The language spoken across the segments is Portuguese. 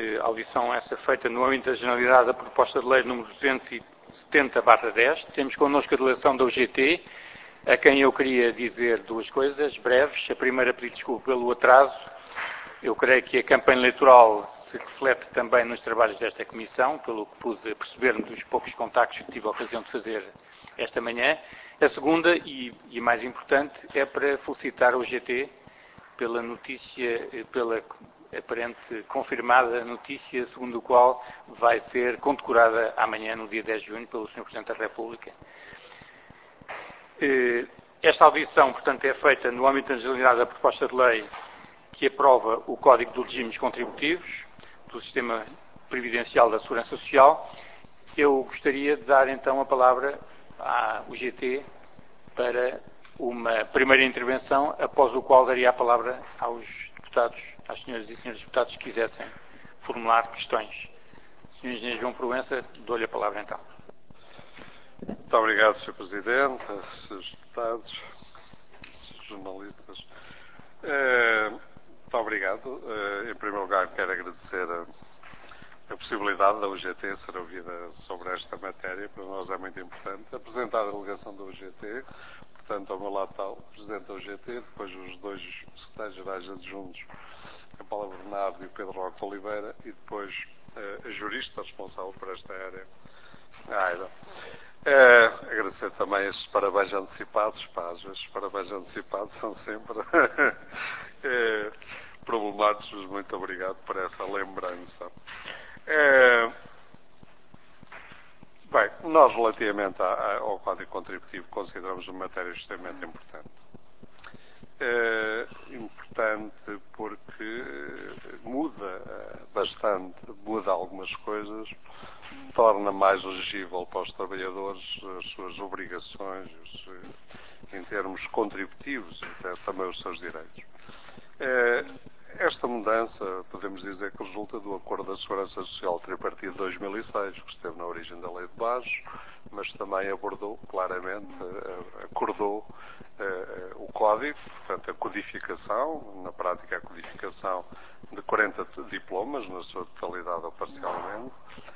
Audição essa feita no âmbito da Generalidade da Proposta de Lei número 270/10. Temos connosco a delegação da UGT, a quem eu queria dizer duas coisas breves. A primeira, pedir desculpa pelo atraso. Eu creio que a campanha eleitoral se reflete também nos trabalhos desta Comissão, pelo que pude perceber dos poucos contactos que tive a ocasião de fazer esta manhã. A segunda, e mais importante, é para felicitar a UGT pela notícia, pela aparente confirmada notícia, segundo a qual vai ser condecorada amanhã, no dia 10 de junho, pelo Sr. Presidente da República. Esta audição, portanto, é feita no âmbito da generalidade da proposta de lei que aprova o Código dos Regimes Contributivos do Sistema Previdencial da Segurança Social. Eu gostaria de dar, então, a palavra à UGT para uma primeira intervenção, após o qual daria a palavra aos deputados, às senhoras e senhores deputados que quisessem formular questões. Sr. Engenheiro João Proença, dou-lhe a palavra então. Muito obrigado, Sr. Presidente, Srs. Deputados, Srs. Jornalistas. Muito obrigado. Em primeiro lugar, quero agradecer a possibilidade da UGT ser ouvida sobre esta matéria. Para nós é muito importante. Apresentar a delegação da UGT. Portanto, ao meu lado está o Presidente da UGT, depois os dois Secretários-Gerais adjuntos, a Paula Bernardo e o Pedro Roque Oliveira, e depois a jurista responsável por esta área, a Aida. Agradecer também estes parabéns antecipados. Estes parabéns antecipados são sempre problemáticos. Muito obrigado por essa lembrança. Bem, nós relativamente ao Código Contributivo consideramos uma matéria extremamente importante. Importante porque muda bastante, muda algumas coisas, torna mais legível para os trabalhadores as suas obrigações em termos contributivos e também os seus direitos. Esta mudança, podemos dizer que resulta do Acordo da Segurança Social Tripartido de 2006, que esteve na origem da Lei de Bases, mas também abordou claramente, acordou o Código, portanto a codificação, na prática a codificação de 40 diplomas, na sua totalidade ou parcialmente,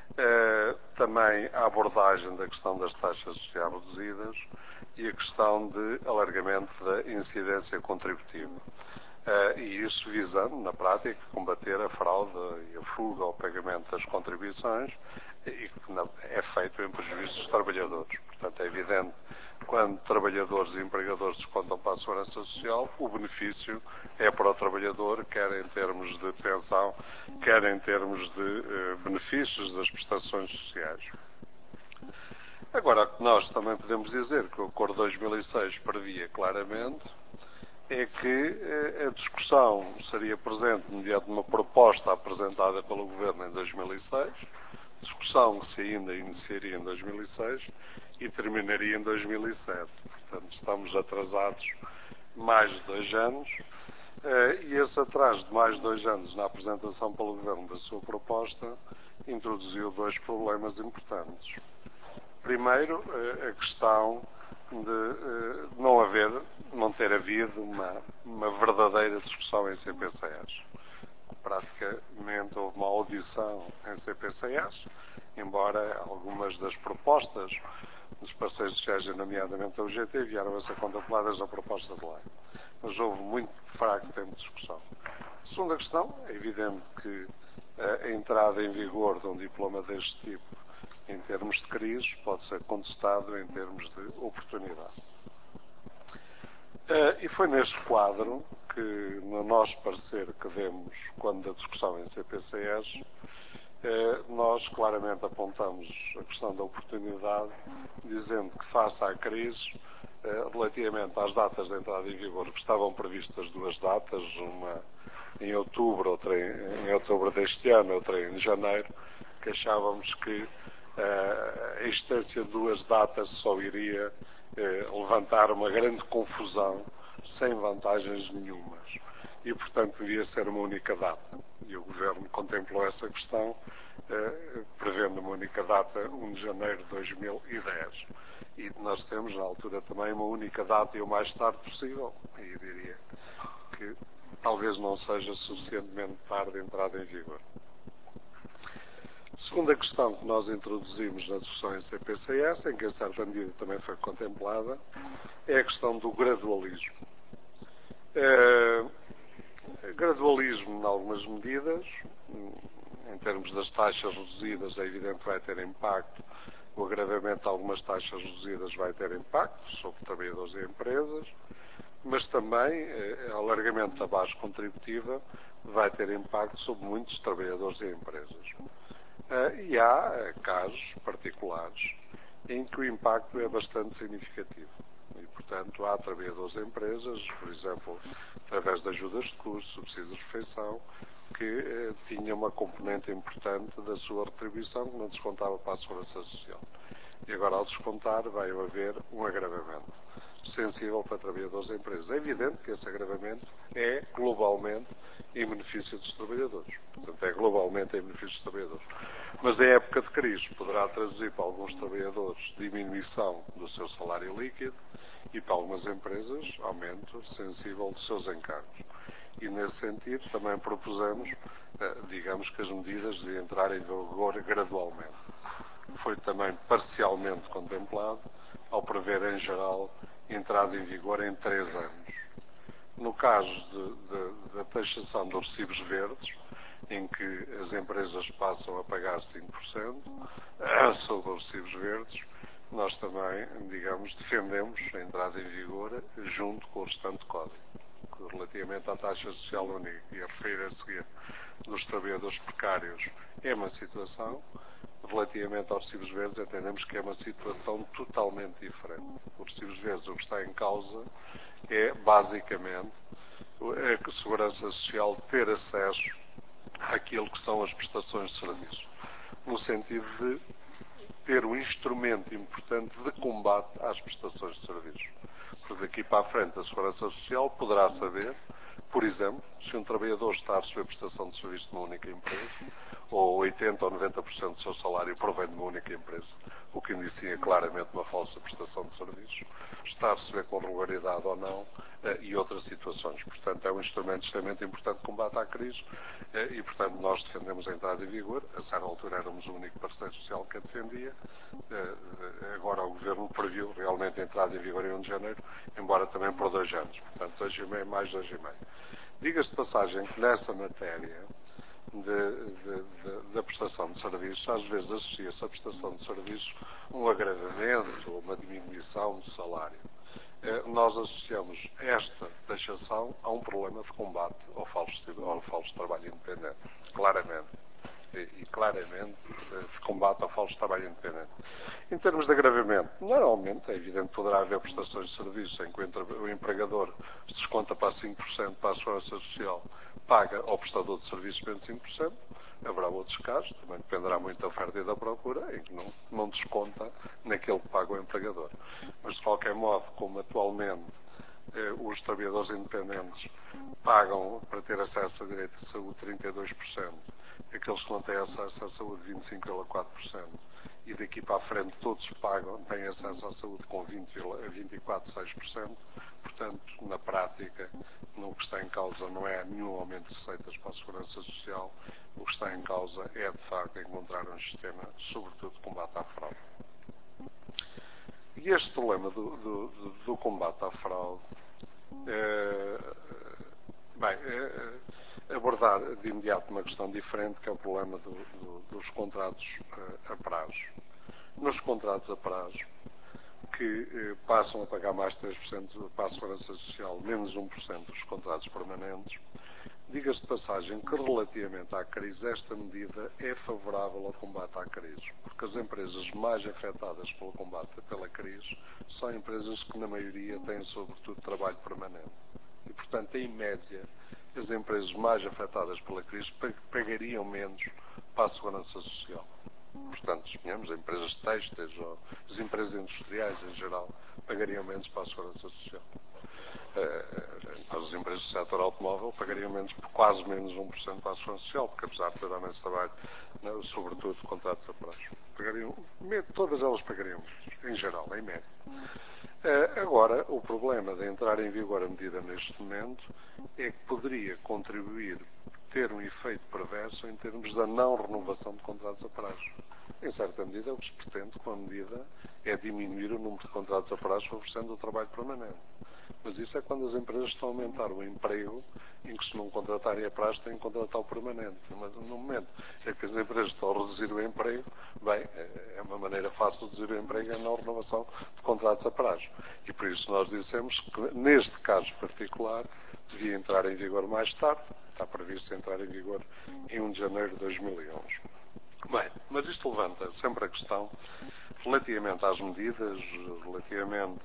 também a abordagem da questão das taxas sociais reduzidas e a questão de alargamento da incidência contributiva. E isso visando, na prática, combater a fraude e a fuga ao pagamento das contribuições, e que é feito em prejuízo dos trabalhadores. Portanto, é evidente que quando trabalhadores e empregadores descontam para a Segurança Social, o benefício é para o trabalhador, quer em termos de pensão, quer em termos de benefícios das prestações sociais. Agora, o que nós também podemos dizer que o Acordo de 2006 previa claramente é que a discussão seria presente mediante uma proposta apresentada pelo Governo em 2006, discussão que se ainda iniciaria em 2006 e terminaria em 2007. Portanto, estamos atrasados mais de 2 anos, e esse atraso de mais de 2 anos na apresentação pelo Governo da sua proposta introduziu 2 problemas importantes. Primeiro, a questão de não ter havido uma verdadeira discussão em CPCS. Praticamente houve uma audição em CPCS, embora algumas das propostas dos parceiros sociais, nomeadamente a UGT, vieram a ser contempladas na proposta de lei. Mas houve muito fraco tempo de discussão. A segunda questão, é evidente que a entrada em vigor de um diploma deste tipo, em termos de crise, pode ser contestado em termos de oportunidade. E foi neste quadro que, no nosso parecer que demos quando da discussão em CPCS, nós claramente apontamos a questão da oportunidade, dizendo que face à crise, relativamente às datas de entrada em vigor, que estavam previstas 2 datas, uma em outubro, outra em outubro deste ano, outra em janeiro, que achávamos que a existência de 2 datas só iria levantar uma grande confusão sem vantagens nenhumas. E, portanto, devia ser uma única data. E o Governo contemplou essa questão, prevendo uma única data, 1 de janeiro de 2010. E nós temos, na altura, também uma única data e o mais tarde possível. E diria que talvez não seja suficientemente tarde a entrada em vigor. Segunda questão que nós introduzimos na discussão em CPCS, em que em certa medida também foi contemplada, é a questão do gradualismo. Gradualismo em algumas medidas, em termos das taxas reduzidas, é evidente que vai ter impacto. O agravamento de algumas taxas reduzidas vai ter impacto sobre trabalhadores e empresas, mas também o alargamento da base contributiva vai ter impacto sobre muitos trabalhadores e empresas. E há casos particulares em que o impacto é bastante significativo. E, portanto, há trabalhadores e empresas, por exemplo, através de ajudas de custo, subsídios de refeição, que tinham uma componente importante da sua retribuição que não descontava para a Segurança Social. E agora, ao descontar, vai haver um agravamento sensível para trabalhadores e empresas. É evidente que esse agravamento é globalmente em benefício dos trabalhadores. Portanto, é globalmente em benefício dos trabalhadores. Mas a época de crise poderá traduzir para alguns trabalhadores diminuição do seu salário líquido e para algumas empresas aumento sensível dos seus encargos. E nesse sentido também propusemos, digamos que as medidas de entrar em vigor gradualmente. Foi também parcialmente contemplado ao prever em geral entrada em vigor em 3 anos. No caso da taxação dos recibos verdes, em que as empresas passam a pagar 5% sobre os recibos verdes, nós também, digamos, defendemos a entrada em vigor junto com o restante código. Relativamente à taxa social única, e a referir a seguir, dos trabalhadores precários, é uma situação. Relativamente aos recibos verdes, entendemos que é uma situação totalmente diferente. Os recibos verdes, o que está em causa é, basicamente, a Segurança Social ter acesso àquilo que são as prestações de serviço, no sentido de ter um instrumento importante de combate às prestações de serviço. Porque daqui para a frente a Segurança Social poderá saber, por exemplo, se um trabalhador está a receber prestação de serviço de uma única empresa, ou 80% ou 90% do seu salário provém de uma única empresa, o que indicia claramente uma falsa prestação de serviços, está a receber com regularidade ou não, e outras situações. Portanto, é um instrumento extremamente importante de combate à crise e, portanto, nós defendemos a entrada em vigor. A certa altura éramos o único parceiro social que a defendia. Agora o Governo previu realmente a entrada em vigor em 1 de janeiro, embora também por 2 anos. Portanto, 2,5 mais 2,5. Diga-se de passagem que nessa matéria da prestação de serviços, às vezes associa-se à prestação de serviços um agravamento ou uma diminuição do salário. Nós associamos esta taxação a um problema de combate ao falso trabalho independente, claramente. E claramente de combate ao falso trabalho independente. Em termos de agravamento, normalmente, é evidente que poderá haver prestações de serviço em que o empregador se desconta para 5% para a Segurança Social, paga ao prestador de serviços menos 5%, haverá outros casos, também dependerá muito da oferta e da procura, em que não desconta naquele que paga o empregador. Mas, de qualquer modo, como atualmente os trabalhadores independentes pagam para ter acesso a direito de saúde 32%, aqueles que não têm acesso à saúde 25,4%, e daqui para a frente todos têm acesso à saúde com 24,6%, portanto, na prática, o que está em causa não é nenhum aumento de receitas para a Segurança Social, o que está em causa é, de facto, encontrar um sistema, sobretudo, de combate à fraude. E este problema do combate à fraude, abordar de imediato uma questão diferente, que é o problema dos contratos a prazo. Nos contratos a prazo, que passam a pagar mais 3% para a Segurança Social, menos 1% dos contratos permanentes, diga-se de passagem que, relativamente à crise, esta medida é favorável ao combate à crise, porque as empresas mais afetadas pelo combate pela crise são empresas que, na maioria, têm, sobretudo, trabalho permanente. E, portanto, em média, as empresas mais afetadas pela crise pagariam menos para a Segurança Social. Portanto, suponhamos, as empresas têxteis ou as empresas industriais em geral pagariam menos para a Segurança Social. As empresas do setor automóvel pagariam quase menos 1% para a Segurança Social, porque apesar de ter menos trabalho, sobretudo contratos a prazo, todas elas pagariam menos, em geral, em média. Agora, o problema de entrar em vigor a medida neste momento é que poderia contribuir ter um efeito perverso em termos da não renovação de contratos a prazo. Em certa medida, o que se pretende com a medida é diminuir o número de contratos a prazo favorecendo o trabalho permanente. Mas isso é quando as empresas estão a aumentar o emprego em que, se não contratarem a prazo, têm que contratar o permanente. Mas no momento em que as empresas estão a reduzir o emprego, bem, é uma maneira fácil de reduzir o emprego a não renovação de contratos a prazo. E por isso nós dissemos que, neste caso particular, devia entrar em vigor mais tarde. Está previsto entrar em vigor em 1 de janeiro de 2011. Bem, mas isto levanta sempre a questão, relativamente às medidas, relativamente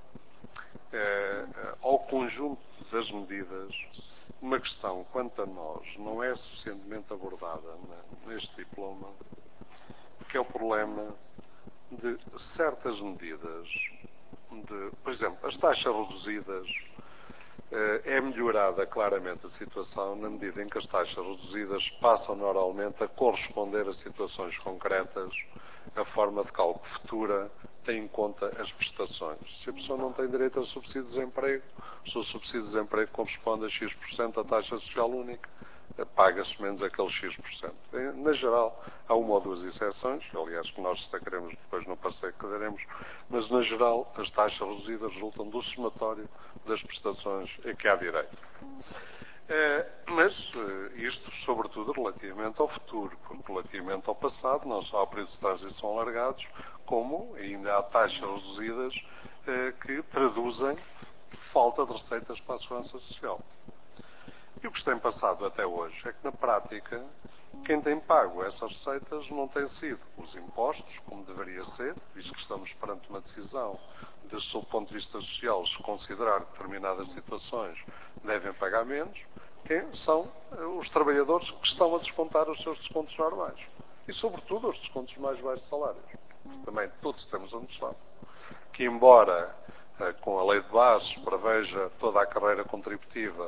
ao conjunto das medidas, uma questão, quanto a nós, não é suficientemente abordada neste diploma, que é o problema de certas medidas, por exemplo, as taxas reduzidas. É melhorada claramente a situação na medida em que as taxas reduzidas passam normalmente a corresponder a situações concretas. A forma de cálculo futura tem em conta as prestações. Se a pessoa não tem direito a subsídio de desemprego, se o subsídio de desemprego corresponde a X% da taxa social única, paga-se menos aquele X%. Na geral, há uma ou duas exceções, aliás, que nós destacaremos depois no passeio que daremos, mas na geral as taxas reduzidas resultam do somatório das prestações a que há direito. Mas isto, sobretudo, relativamente ao futuro, porque relativamente ao passado, não só há períodos de transição alargados, como ainda há taxas reduzidas que traduzem falta de receitas para a segurança social. E o que se tem passado até hoje é que, na prática, quem tem pago essas receitas não tem sido os impostos, como deveria ser, visto que estamos perante uma decisão de, sob o ponto de vista social, se considerar que determinadas situações devem pagar menos, quem são os trabalhadores que estão a descontar os seus descontos normais. E, sobretudo, os descontos mais baixos de salários. Também todos temos a noção que, embora com a lei de bases preveja toda a carreira contributiva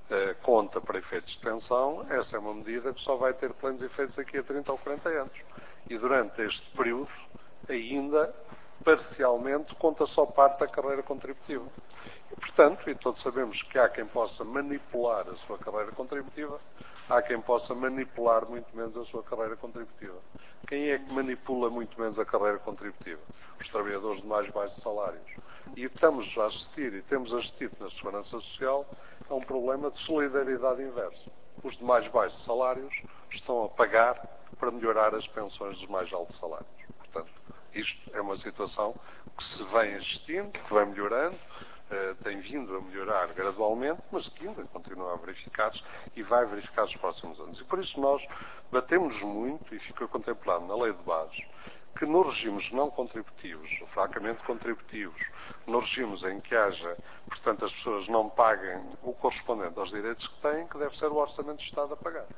conta para efeitos de pensão, essa é uma medida que só vai ter plenos efeitos daqui a 30 ou 40 anos. E durante este período, ainda, parcialmente, conta só parte da carreira contributiva. E, portanto, e todos sabemos que há quem possa manipular a sua carreira contributiva, há quem possa manipular muito menos a sua carreira contributiva. Quem é que manipula muito menos a carreira contributiva? Os trabalhadores de mais baixos salários. E estamos a assistir, e temos assistido na Segurança Social, a um problema de solidariedade inversa. Os de mais baixos salários estão a pagar para melhorar as pensões dos mais altos salários. Portanto, isto é uma situação que se vem assistindo, que vai melhorando, tem vindo a melhorar gradualmente, mas que ainda continua a verificar-se e vai verificar-se nos próximos anos. E por isso nós batemos muito, e fica contemplado na Lei de Bases, que nos regimes não contributivos, ou fracamente contributivos, nos regimes em que haja, portanto, as pessoas não paguem o correspondente aos direitos que têm, que deve ser o Orçamento do Estado a pagar.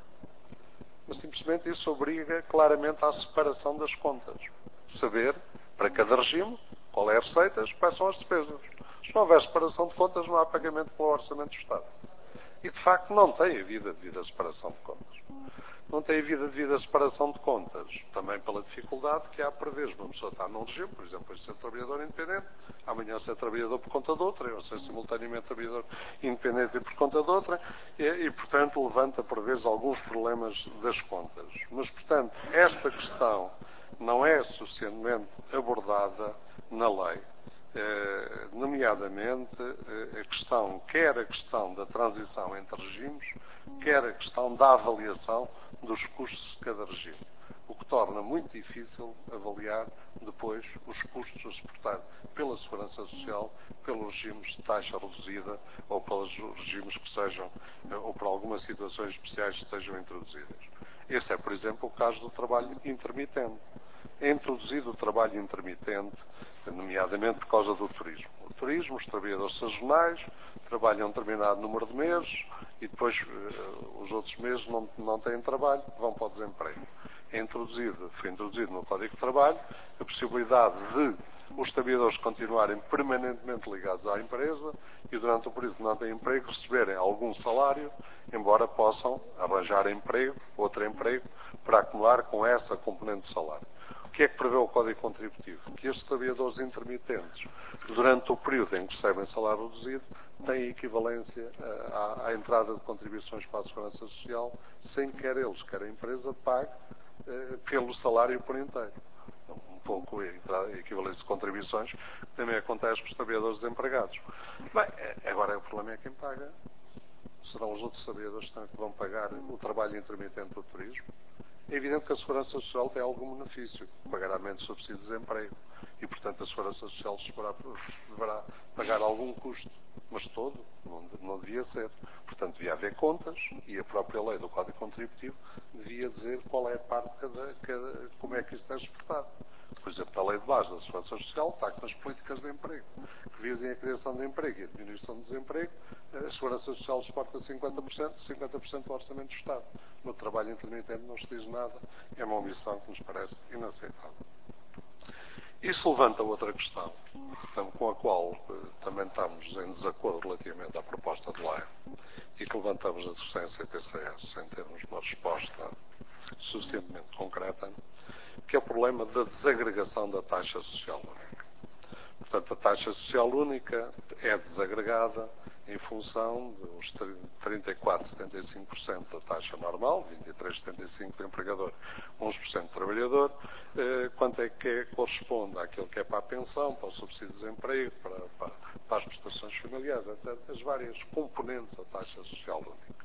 Mas simplesmente isso obriga claramente à separação das contas. Saber, para cada regime, qual é a receita, quais são as despesas. Se não houver separação de contas, não há pagamento pelo Orçamento do Estado. E, de facto, não tem havido a devida separação de contas. Não tem havido a devida separação de contas, também pela dificuldade que há por vezes. Uma pessoa está num regime, por exemplo, hoje ser trabalhador independente, amanhã ser trabalhador por conta de outra, ou ser simultaneamente trabalhador independente e por conta de outra, e, portanto, levanta por vezes alguns problemas das contas. Mas, portanto, esta questão não é suficientemente abordada na lei. Nomeadamente quer a questão da transição entre regimes, quer a questão da avaliação dos custos de cada regime, o que torna muito difícil avaliar depois os custos a suportar pela Segurança Social, pelos regimes de taxa reduzida ou pelos regimes que sejam, ou por algumas situações especiais que sejam introduzidas. Esse é, por exemplo, o caso do trabalho intermitente. É introduzido o trabalho intermitente, nomeadamente por causa do turismo. O turismo, os trabalhadores sazonais, trabalham um determinado número de meses e depois os outros meses não têm trabalho, vão para o desemprego. Foi introduzido no Código de Trabalho a possibilidade de os trabalhadores continuarem permanentemente ligados à empresa e durante o período que não têm emprego receberem algum salário, embora possam arranjar outro emprego, para acumular com essa componente de salário. O que é que prevê o Código Contributivo? Que estes trabalhadores intermitentes, durante o período em que recebem salário reduzido, têm equivalência à entrada de contribuições para a Segurança Social, sem quer eles, quer a empresa, pague pelo salário por inteiro. Um pouco a equivalência de contribuições que também acontece com os trabalhadores desempregados. Bem, agora o problema é quem paga. Serão os outros trabalhadores que vão pagar o trabalho intermitente do turismo. É evidente que a Segurança Social tem algum benefício, pagará menos subsídio de desemprego e, portanto, a Segurança Social deverá pagar algum custo, mas todo não devia ser. Portanto, devia haver contas e a própria lei do Código Contributivo devia dizer qual é a parte como é que isto é exportado. Por exemplo, a lei de base da Segurança Social está nas políticas de emprego, que visem a criação de emprego e a diminuição do desemprego. A Segurança Social exporta 50% do orçamento do Estado. No trabalho intermitente não se diz nada, é uma omissão que nos parece inaceitável. Isso levanta outra questão, com a qual também estamos em desacordo relativamente à proposta de lei e que levantamos a discussão em CPCS sem termos uma resposta suficientemente concreta, que é o problema da desagregação da taxa social única. Portanto, a taxa social única é desagregada em função dos 34,75% da taxa normal, 23,75% do empregador, 11% do trabalhador, quanto é que corresponde àquilo que é para a pensão, para o subsídio de desemprego, para as prestações familiares, etc. As várias componentes da taxa social única.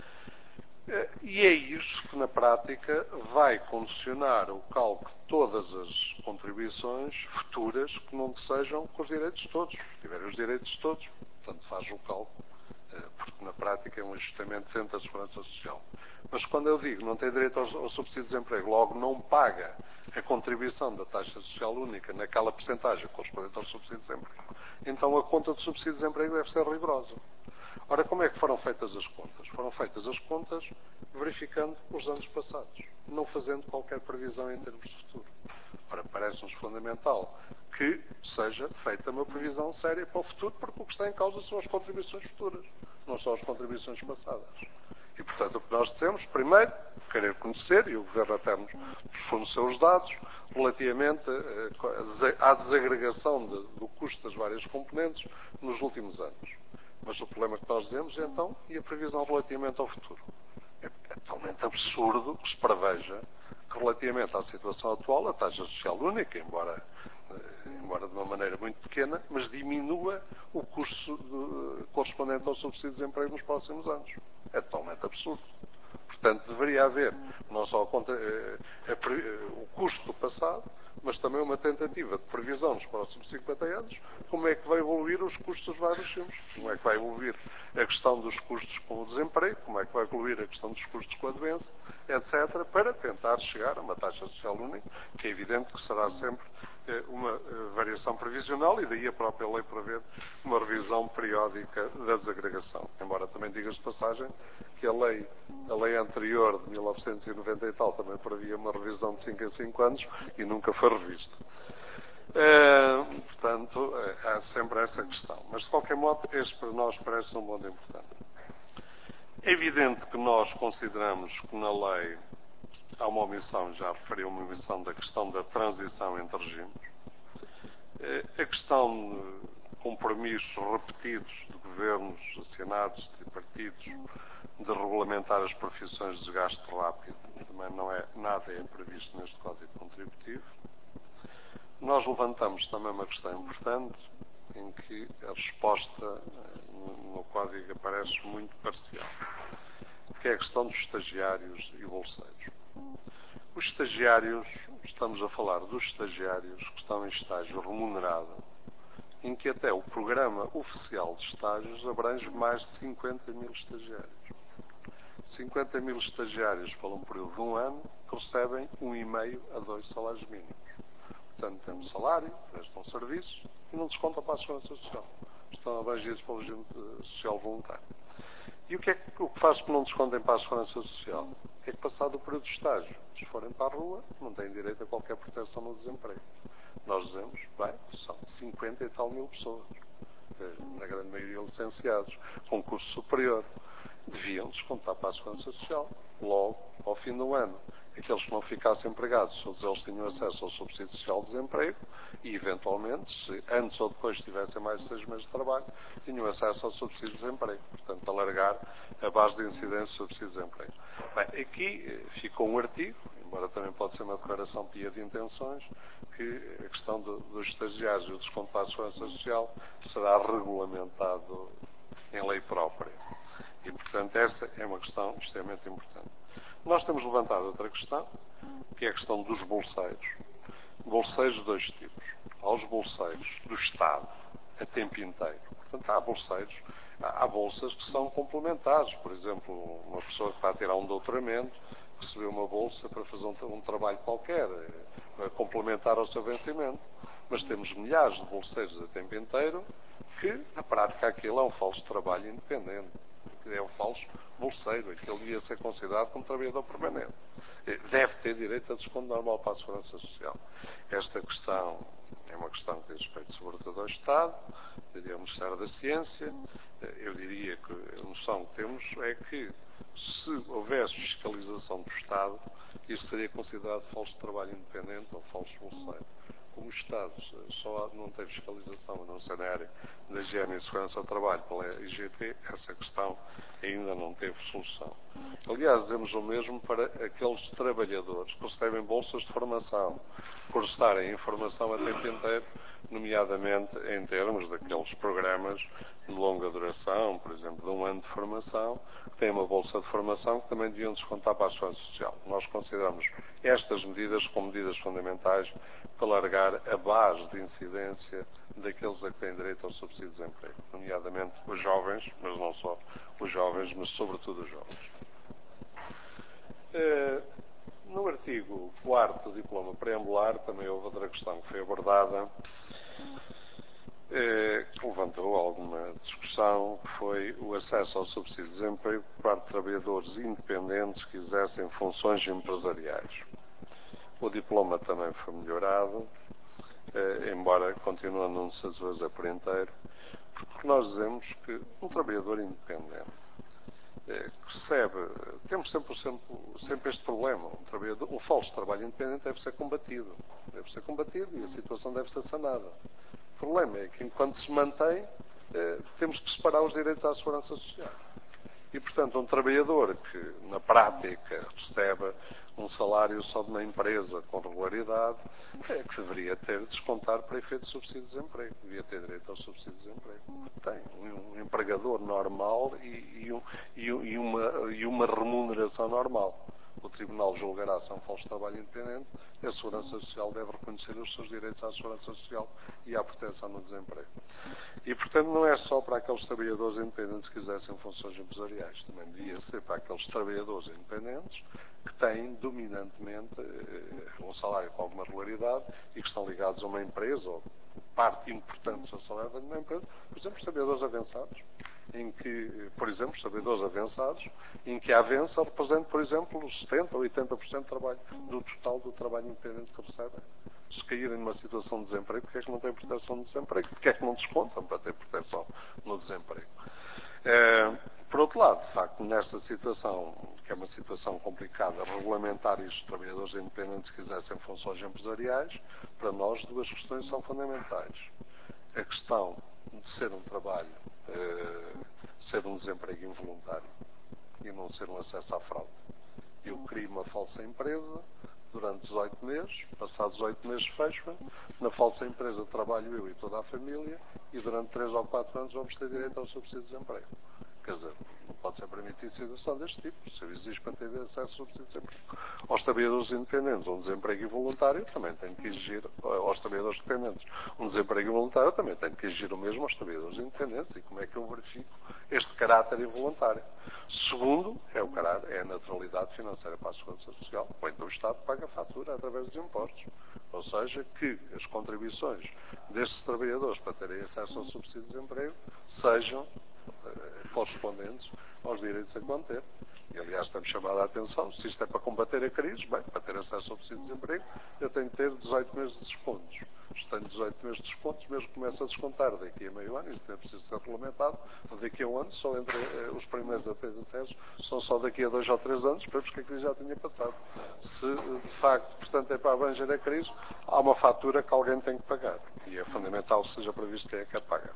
E é isso que, na prática, vai condicionar o cálculo de todas as contribuições futuras que não sejam com os direitos todos. Se tiverem os direitos todos, portanto, faz o cálculo, porque, na prática, é um ajustamento dentro da Segurança Social. Mas, quando eu digo não tem direito ao subsídio de desemprego, logo não paga a contribuição da taxa social única naquela percentagem correspondente ao subsídio de desemprego, então a conta do subsídio de desemprego deve ser rigorosa. Ora, como é que foram feitas as contas? Foram feitas as contas verificando os anos passados, não fazendo qualquer previsão em termos de futuro. Ora, parece-nos fundamental que seja feita uma previsão séria para o futuro, porque o que está em causa são as contribuições futuras, não são as contribuições passadas. E, portanto, o que nós dissemos, primeiro, querer conhecer, e o Governo até nos forneceu os dados, relativamente à desagregação do custo das várias componentes nos últimos anos. Mas o problema que nós dizemos é, então, e a previsão relativamente ao futuro? É totalmente absurdo que se preveja que, relativamente à situação atual, a taxa social única, embora de uma maneira muito pequena, mas diminua o custo correspondente ao subsídio de desemprego nos próximos anos. É totalmente absurdo. Portanto, deveria haver não só o custo do passado, mas também uma tentativa de previsão nos próximos 50 anos, como é que vai evoluir os custos dos vários filmes, como é que vai evoluir a questão dos custos com o desemprego, como é que vai evoluir a questão dos custos com a doença, etc., para tentar chegar a uma taxa social única, que é evidente que será sempre uma variação previsional, e daí a própria lei prevê uma revisão periódica da desagregação. Embora também diga-se de passagem que a lei anterior, de 1990 e tal, também previa uma revisão de 5 em 5 anos e nunca foi revista. Portanto, há sempre essa questão. Mas, de qualquer modo, este para nós parece um ponto importante. É evidente que nós consideramos que na lei há uma omissão, já referi uma omissão da questão da transição entre regimes. A questão de compromissos repetidos de governos, senados, tripartidos, de regulamentar as profissões de desgaste rápido, também nada é previsto neste Código Contributivo. Nós levantamos também uma questão importante, em que a resposta no Código aparece muito parcial, que é a questão dos estagiários e bolseiros. Os estagiários, estamos a falar dos estagiários que estão em estágio remunerado, em que até o programa oficial de estágios abrange mais de 50 mil estagiários. 50 mil estagiários para um período de um ano que recebem 1,5 a 2 salários mínimos. Portanto, temos salário, prestam serviços e não descontam para a Segurança Social. Estão abrangidos pelo regime social voluntário. E o que faz que não descontem para a Segurança Social? É que, passado o período de estágio, se forem para a rua, não têm direito a qualquer proteção no desemprego. Nós dizemos, bem, são 50 e tal mil pessoas, na grande maioria licenciados, com curso superior. deviam descontar para a Segurança Social logo ao fim do ano. Aqueles que não ficassem empregados, todos eles tinham acesso ao subsídio social de desemprego e, eventualmente, se antes ou depois tivessem mais de 6 meses de trabalho, tinham acesso ao subsídio de desemprego. Portanto, alargar a base de incidência do subsídio de desemprego. Bem, aqui ficou um artigo, embora também pode ser uma declaração pia de intenções, que a questão dos estagiários e o desconto para a Segurança Social será regulamentado em lei própria. E, portanto, essa é uma questão extremamente importante. Nós temos levantado outra questão, que é a questão dos bolseiros. Bolseiros de dois tipos. Há os bolseiros do Estado, a tempo inteiro. Portanto, há bolsas que são complementares. Por exemplo, uma pessoa que está a tirar um doutoramento, recebeu uma bolsa para fazer um trabalho qualquer, para complementar ao seu vencimento. Mas temos milhares de bolseiros a tempo inteiro que, na prática, aquilo é um falso trabalho independente. É um falso bolseiro. Aquilo devia ser considerado como trabalhador permanente. Deve ter direito a desconto normal para a Segurança Social. Esta questão é uma questão que diz respeito sobretudo ao Estado, diria ao Ministério da Ciência. Eu diria que a noção que temos é que se houvesse fiscalização do Estado, isso seria considerado falso trabalho independente ou falso bolseiro. Como o Estado só não tem fiscalização, a não ser na área da higiene e segurança do trabalho pela IGT, essa questão ainda não teve solução. Aliás, dizemos o mesmo para aqueles trabalhadores que recebem bolsas de formação, por estarem em formação a tempo inteiro, nomeadamente em termos daqueles programas de longa duração, por exemplo, de um ano de formação, que têm uma bolsa de formação que também deviam descontar para a Segurança Social. Nós consideramos estas medidas como medidas fundamentais para alargar a base de incidência daqueles a que têm direito ao subsídio de desemprego, nomeadamente os jovens, mas não só os jovens, mas sobretudo os jovens. No artigo 4º do diploma preambular também houve outra questão que foi abordada, que levantou alguma discussão, que foi o acesso ao subsídio de desemprego por parte de trabalhadores independentes que exercem funções empresariais. O diploma também foi melhorado, embora continue a não satisfazer por inteiro, porque nós dizemos que um trabalhador independente temos sempre este problema. O falso trabalho independente deve ser combatido e a situação deve ser sanada. O problema é que, enquanto se mantém, temos que separar os direitos à segurança social. E, portanto, um trabalhador que, na prática, recebe um salário só de uma empresa com regularidade, que deveria ter de descontar para efeito de subsídio de desemprego. Devia ter direito ao subsídio de desemprego. Tem um empregador normal e uma remuneração normal. O Tribunal julgará se é um falso trabalho independente e a Segurança Social deve reconhecer os seus direitos à Segurança Social e à proteção no desemprego. E, portanto, não é só para aqueles trabalhadores independentes que exercem funções empresariais. Também devia ser para aqueles trabalhadores independentes que têm, dominantemente, um salário com alguma regularidade e que estão ligados a uma empresa ou parte importante do seu salário de uma empresa. Por exemplo, os trabalhadores avançados, em que a avança representa, por exemplo, 70% ou 80% do total do trabalho independente que recebem. Se caírem numa situação de desemprego, porque é que não têm proteção no desemprego? Porque é que não descontam para ter proteção no desemprego? Por outro lado, de facto, nesta situação, que é uma situação complicada, regulamentar estes trabalhadores independentes que exercem funções empresariais, para nós duas questões são fundamentais. A questão de ser um trabalho, ser um desemprego involuntário e não ser um acesso à fraude. Eu crio uma falsa empresa durante 18 meses, passados 18 meses fecho-a, na falsa empresa trabalho eu e toda a família e durante 3 ou 4 anos vamos ter direito ao subsídio de desemprego. Quer dizer, não pode ser permitida situação deste tipo. Se eu exijo para ter acesso ao subsídio de desemprego aos trabalhadores independentes, um desemprego involuntário, também tenho que exigir aos trabalhadores dependentes. Um desemprego involuntário, também tenho que exigir o mesmo aos trabalhadores independentes. E como é que eu verifico este caráter involuntário? Segundo, é a naturalidade financeira para a Segurança Social, ou então o Estado paga a fatura através dos impostos. Ou seja, que as contribuições destes trabalhadores para terem acesso ao subsídio de desemprego sejam correspondentes aos direitos a conter. E, aliás, temos chamado a atenção, se isto é para combater a crise, bem, para ter acesso ao subsídio de desemprego, eu tenho que ter 18 meses de descontos. descontos. Tenho 18 meses de descontos, mesmo que comece a descontar daqui a meio ano, isto é preciso ser regulamentado, daqui a um ano, só entre os primeiros a ter acessos, são só daqui a 2 ou 3 anos, esperemos que a crise já tenha passado. Se, de facto, portanto, é para abranger a crise, há uma fatura que alguém tem que pagar. E é fundamental que seja previsto quem é que a paga.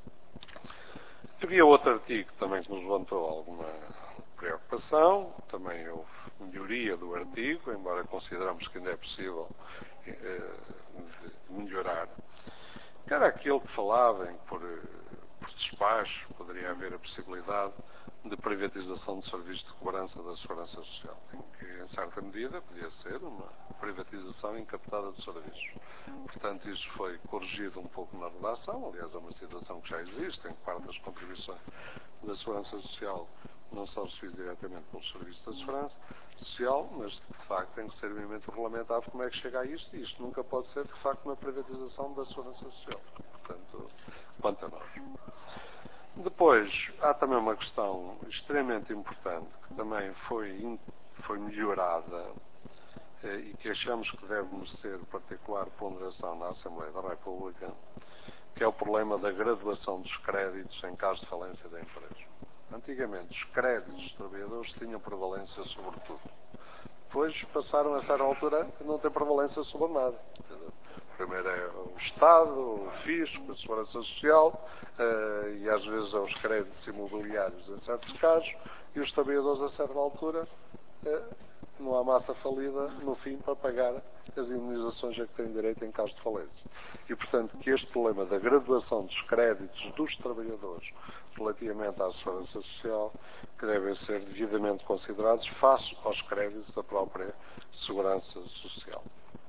Havia outro artigo também que nos levantou alguma preocupação, também houve melhoria do artigo, embora consideramos que ainda é possível melhorar. Que era aquele que falava em que por despacho poderia haver a possibilidade de privatização de serviços de cobrança da Segurança Social, em que, em certa medida, podia ser uma privatização encapotada de serviços. Portanto, isso foi corrigido um pouco na redação, aliás, é uma situação que já existe, em que parte das contribuições da Segurança Social não são recebidas diretamente pelos serviços da Segurança Social, mas, de facto, tem que ser minimamente regulamentado como é que chega a isto, e isto nunca pode ser, de facto, uma privatização da Segurança Social. Portanto, quanto a nós. Depois, há também uma questão extremamente importante, que também foi melhorada e que achamos que deve merecer particular ponderação na Assembleia da República, que é o problema da graduação dos créditos em caso de falência da empresa. Antigamente, os créditos dos trabalhadores tinham prevalência sobre tudo. Depois passaram a certa altura a não ter prevalência sobre nada. Primeiro é o Estado, o Fisco, a Segurança Social e às vezes os créditos imobiliários em certos casos, e os trabalhadores a certa altura não há massa falida no fim para pagar as indemnizações a que têm direito em caso de falência. E portanto que este problema da graduação dos créditos dos trabalhadores relativamente à Segurança Social, que devem ser devidamente considerados face aos créditos da própria Segurança Social.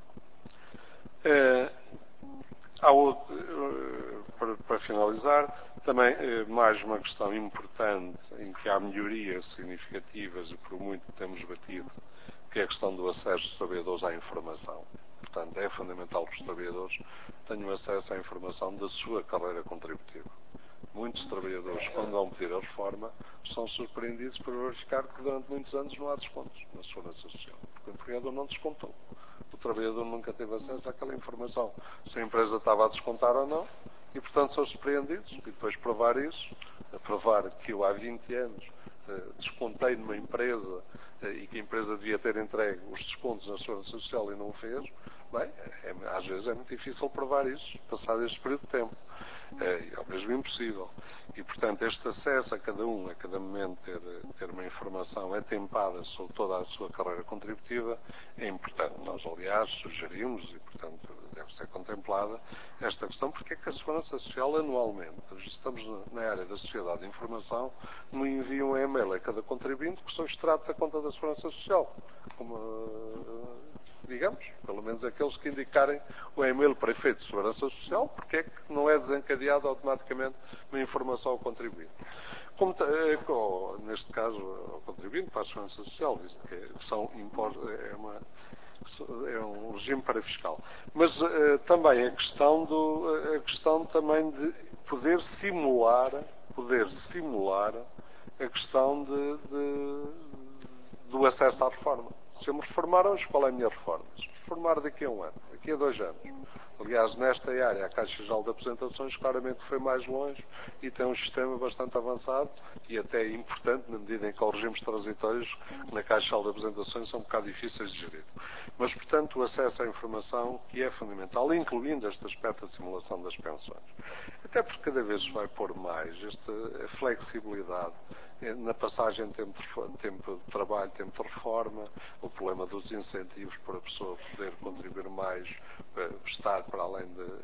Para finalizar, também mais uma questão importante em que há melhorias significativas e por muito temos batido, que é a questão do acesso dos trabalhadores à informação. Portanto, é fundamental que os trabalhadores tenham acesso à informação da sua carreira contributiva. Muitos trabalhadores, quando vão pedir a reforma, são surpreendidos por verificar que durante muitos anos não há descontos na Segurança Social, porque o empregador não descontou. O trabalhador nunca teve acesso àquela informação, se a empresa estava a descontar ou não, e portanto são surpreendidos. E depois provar isso, provar que eu há 20 anos descontei numa empresa e que a empresa devia ter entregue os descontos na Segurança Social e não o fez, bem, às vezes é muito difícil provar isso, passado este período de tempo. É mesmo impossível. E, portanto, este acesso a cada momento ter uma informação atempada sobre toda a sua carreira contributiva é importante. Nós, aliás, sugerimos, e, portanto, deve ser contemplada esta questão, porque é que a Segurança Social, anualmente, estamos na área da sociedade de informação, me envia um e-mail a cada contribuinte que sou extrato da conta da Segurança Social. Digamos, pelo menos aqueles que indicarem o e-mail para efeito de segurança social, porque é que não é desencadeado automaticamente uma informação ao contribuinte. Neste caso, ao contribuinte para a segurança social, visto que são impostos, é um regime parafiscal. Mas também a questão também de poder simular a questão do acesso à reforma. Se eu me reformar hoje, qual é a minha reforma? Se me reformar daqui a um ano, daqui a 2 anos. Aliás, nesta área, a Caixa Geral de Apresentações claramente foi mais longe e tem um sistema bastante avançado e até importante, na medida em que há regimes transitórios na Caixa Geral de Apresentações são um bocado difíceis de gerir. Mas, portanto, o acesso à informação, que é fundamental, incluindo este aspecto da simulação das pensões. Até porque cada vez se vai pôr mais esta flexibilidade na passagem de tempo de trabalho, tempo de reforma, o problema dos incentivos para a pessoa poder contribuir mais, estar para além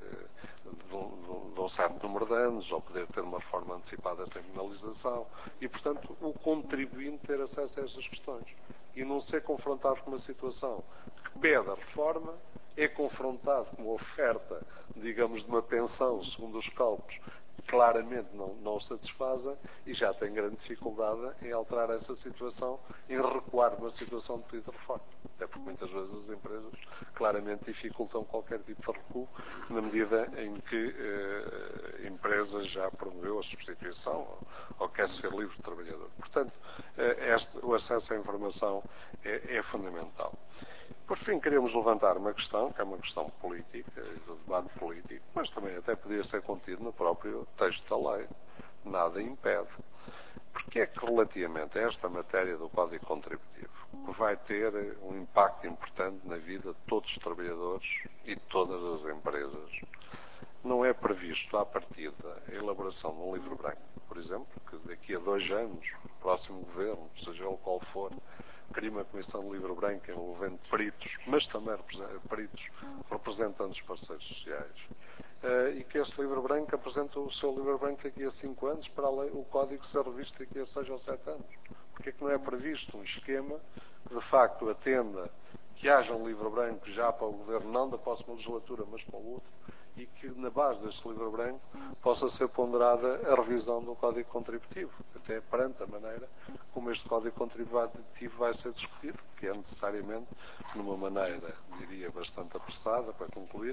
de um certo número de anos, ou poder ter uma reforma antecipada sem penalização, e, portanto, o contribuinte ter acesso a estas questões. E não ser confrontado com uma situação que pede a reforma, é confrontado com uma oferta, digamos, de uma pensão, segundo os cálculos, claramente não satisfazem e já tem grande dificuldade em alterar essa situação, em recuar de uma situação de pedido de reforma. Até porque muitas vezes as empresas claramente dificultam qualquer tipo de recuo na medida em que a empresa já promoveu a substituição ou quer ser livre de trabalhador. Portanto, o acesso à informação é fundamental. Por fim, queríamos levantar uma questão, que é uma questão política, do debate político, mas também até podia ser contido no próprio texto da lei. Nada impede. Porque é que, relativamente a esta matéria do Código Contributivo, que vai ter um impacto importante na vida de todos os trabalhadores e de todas as empresas, não é previsto, à partida, a elaboração de um livro branco, por exemplo, que daqui a 2 anos, o próximo governo, seja ele qual for, cria uma comissão de livro branco envolvendo peritos, mas também peritos representantes dos parceiros sociais, e que este livro branco apresenta o seu livro branco daqui a 5 anos para o Código ser revisto daqui a 6 ou 7 anos. Porque é que não é previsto um esquema que de facto atenda que haja um livro branco já para o governo, não da próxima legislatura, mas para o outro, e que na base deste livro branco possa ser ponderada a revisão do Código Contributivo, até perante a maneira como este Código Contributivo vai ser discutido, que é necessariamente numa maneira, diria, bastante apressada, para concluir,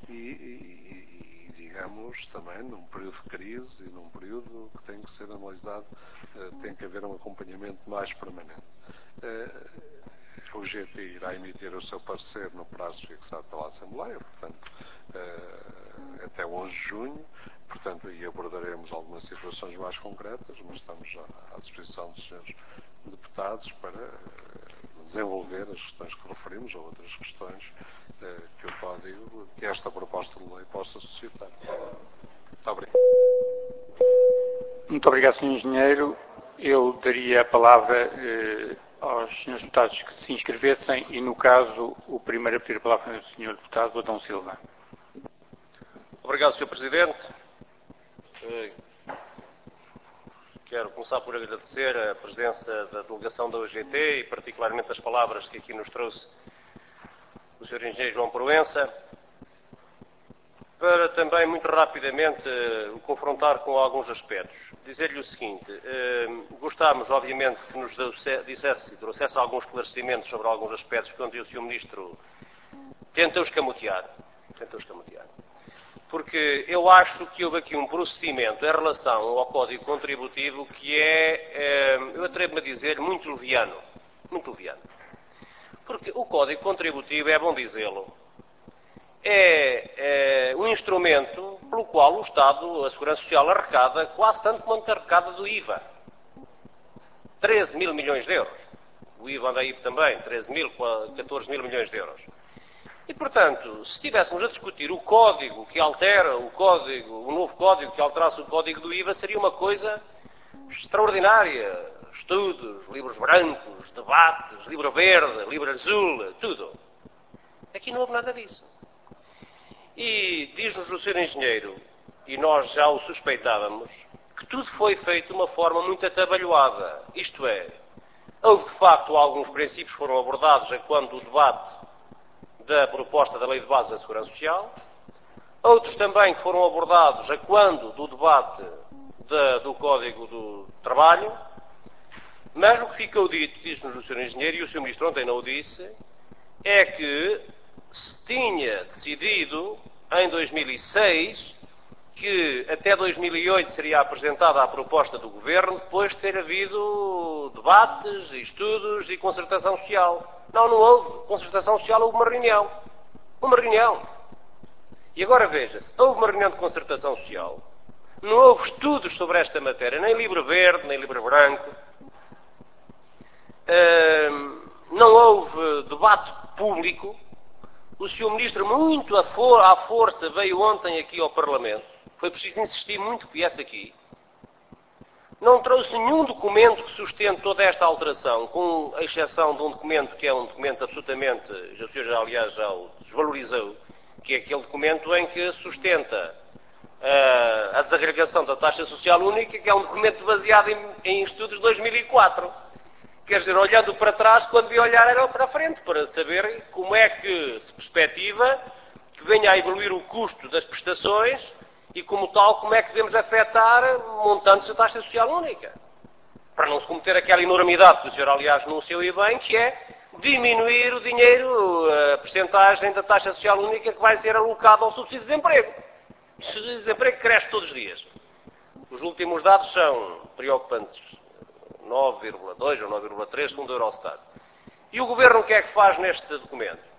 e digamos, também num período de crise e num período que tem que ser analisado, tem que haver um acompanhamento mais permanente. O GT irá emitir o seu parecer no prazo fixado pela Assembleia, portanto, até 11 de junho, portanto, aí abordaremos algumas situações mais concretas, mas estamos à disposição dos senhores deputados para desenvolver as questões que referimos ou outras questões que o Código, que esta proposta de lei possa suscitar. Muito obrigado. Muito obrigado, Sr. Engenheiro. Eu daria a palavra aos senhores deputados que se inscrevessem e, no caso, o primeiro a pedir a palavra é o Sr. Deputado Adão Silva. Obrigado, Sr. Presidente. Quero começar por agradecer a presença da delegação da UGT e particularmente as palavras que aqui nos trouxe o Sr. Engenheiro João Proença, para também muito rapidamente o confrontar com alguns aspectos. Dizer-lhe o seguinte, gostámos obviamente que nos trouxesse alguns esclarecimentos sobre alguns aspectos onde o Sr. Ministro tenta-os escamotear. Porque eu acho que houve aqui um procedimento em relação ao Código Contributivo que é, eu atrevo-me a dizer, muito leviano. Muito leviano. Porque o Código Contributivo, é bom dizê-lo, é um instrumento pelo qual o Estado, a Segurança Social, arrecada quase tanto quanto arrecada do IVA. 13 mil milhões de euros. O IVA anda aí também, 14 mil milhões de euros. E, portanto, se estivéssemos a discutir o código que altera o novo código que alterasse o código do IVA, seria uma coisa extraordinária. Estudos, livros brancos, debates, livro verde, livro azul, tudo. Aqui não houve nada disso. E diz-nos o Sr. Engenheiro, e nós já o suspeitávamos, que tudo foi feito de uma forma muito atabalhoada. Isto é, houve de facto alguns princípios que foram abordados a quando o debate da proposta da Lei de Base da Segurança Social, outros também que foram abordados a quando do debate do Código do Trabalho, mas o que ficou dito, diz-nos o Sr. Engenheiro, e o Sr. Ministro ontem não o disse, é que se tinha decidido em 2006 que até 2008 seria apresentada a proposta do Governo depois de ter havido debates, estudos e concertação social. Não houve concertação social, houve uma reunião. Uma reunião. E agora veja-se, houve uma reunião de concertação social, não houve estudos sobre esta matéria, nem livro verde, nem livro branco, não houve debate público. O Sr. Ministro, muito à força, veio ontem aqui ao Parlamento. Foi preciso insistir muito que viesse aqui. Não trouxe nenhum documento que sustente toda esta alteração, com a exceção de um documento que é um documento absolutamente, o senhor já, aliás, já o desvalorizou, que é aquele documento em que sustenta a desagregação da taxa social única, que é um documento baseado em estudos de 2004. Quer dizer, olhando para trás, quando devia olhar era para a frente, para saber como é que se perspectiva que venha a evoluir o custo das prestações e, como tal, como é que devemos afetar montantes da taxa social única. Para não se cometer aquela enormidade que o senhor, aliás, anunciou e bem, que é diminuir o dinheiro, a percentagem da taxa social única que vai ser alocada ao subsídio de desemprego. O subsídio de desemprego cresce todos os dias. Os últimos dados são preocupantes. 9,2 ou 9,3, segundo o Eurostat. E o Governo o que é que faz neste documento?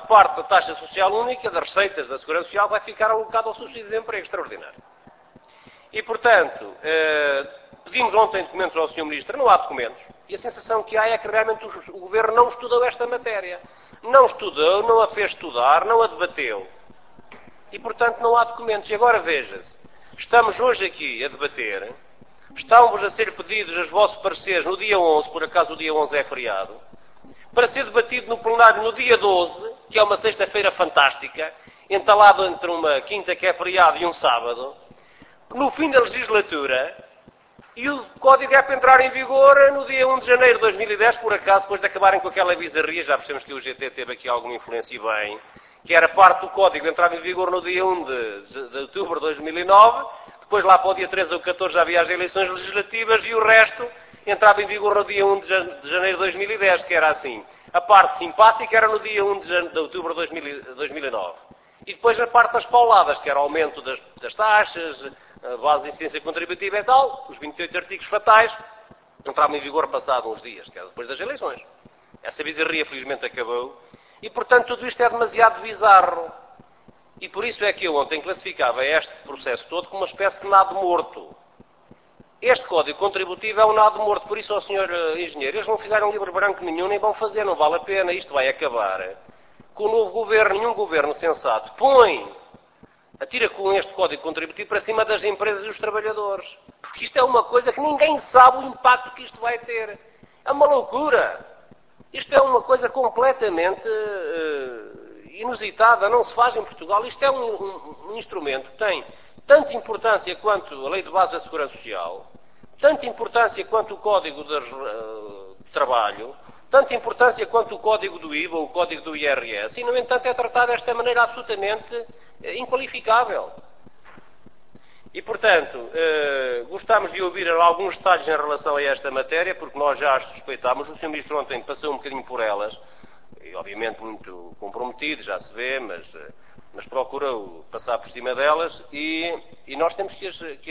parte da taxa social única, das receitas da Segurança Social, vai ficar alocado ao subsídio de desemprego extraordinário. E, portanto, pedimos ontem documentos ao Sr. Ministro, não há documentos, e a sensação que há é que realmente o Governo não estudou esta matéria. Não estudou, não a fez estudar, não a debateu. E, portanto, não há documentos. E agora veja-se, estamos hoje aqui a debater, estão-vos a ser pedidos os vossos pareceres no dia 11, por acaso o dia 11 é feriado, para ser debatido no plenário no dia 12, que é uma sexta-feira fantástica, entalado entre uma quinta que é feriado e um sábado, no fim da legislatura, e o código é para entrar em vigor no dia 1 de janeiro de 2010, por acaso, depois de acabarem com aquela bizarria, já percebemos que o GT teve aqui alguma influência e bem, que era parte do código entrava em vigor no dia 1 de outubro de 2009, depois lá para o dia 13 ou 14 já havia as eleições legislativas e o resto entrava em vigor no dia 1 de janeiro de 2010, que era assim. A parte simpática era no dia 1 de outubro de 2009. E depois a parte das pauladas, que era o aumento das taxas, a base de incidência contributiva e tal, os 28 artigos fatais, entravam em vigor passado uns dias, que era depois das eleições. Essa bizarria felizmente acabou. E, portanto, tudo isto é demasiado bizarro. E por isso é que eu ontem classificava este processo todo como uma espécie de nado morto. Este código contributivo é um nado morto. Por isso, ao Sr. Engenheiro, eles não fizeram livro branco nenhum, nem vão fazer, não vale a pena. Isto vai acabar com o novo governo, nenhum governo sensato atira com este código contributivo para cima das empresas e dos trabalhadores. Porque isto é uma coisa que ninguém sabe o impacto que isto vai ter. É uma loucura. Isto é uma coisa completamente inusitada, não se faz em Portugal. Isto é um instrumento que tem tanta importância quanto a Lei de Base da Segurança Social, tanta importância quanto o Código de Trabalho, tanta importância quanto o Código do IVA ou o Código do IRS, e, no entanto, é tratado desta maneira absolutamente inqualificável. E, portanto, gostamos de ouvir alguns detalhes em relação a esta matéria, porque nós já as suspeitámos. O Sr. Ministro ontem passou um bocadinho por elas, e obviamente muito comprometido, já se vê, mas procurou passar por cima delas, e nós temos que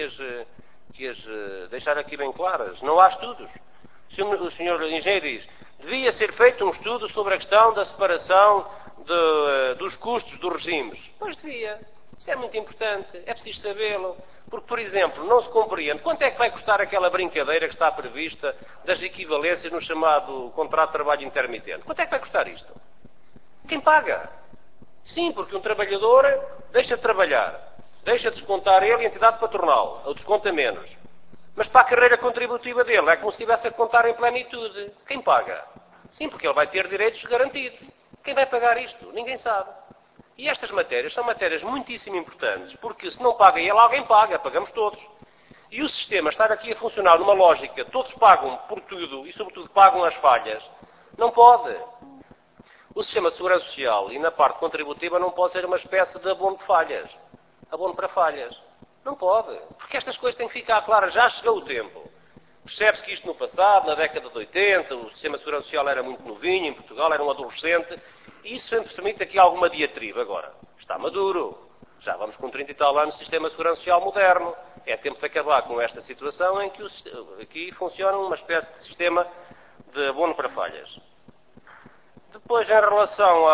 as deixar aqui bem claras. Não há estudos. O Sr. Engenheiro diz, devia ser feito um estudo sobre a questão da separação dos custos dos regimes. Pois devia. Isso é muito importante. É preciso sabê-lo. Porque, por exemplo, não se compreende quanto é que vai custar aquela brincadeira que está prevista das equivalências no chamado contrato de trabalho intermitente. Quanto é que vai custar isto? Quem paga? Sim, porque um trabalhador deixa de trabalhar, deixa de descontar ele a entidade patronal, ou desconta menos. Mas para a carreira contributiva dele é como se estivesse a contar em plenitude. Quem paga? Sim, porque ele vai ter direitos garantidos. Quem vai pagar isto? Ninguém sabe. E estas matérias são matérias muitíssimo importantes, porque se não paga ele, alguém paga, pagamos todos. E o sistema estar aqui a funcionar numa lógica, todos pagam por tudo e sobretudo pagam as falhas, não pode. O sistema de segurança social e na parte contributiva não pode ser uma espécie de abono de falhas. Abono para falhas. Não pode. Porque estas coisas têm que ficar claras. Já chegou o tempo. Percebe-se que isto no passado, na década de 80, o sistema de segurança social era muito novinho, em Portugal era um adolescente, e isso sempre permite aqui alguma diatriba. Agora, está maduro. Já vamos com 30 e tal anos de sistema de segurança social moderno. É tempo de acabar com esta situação em que aqui funciona uma espécie de sistema de abono para falhas. Depois, em relação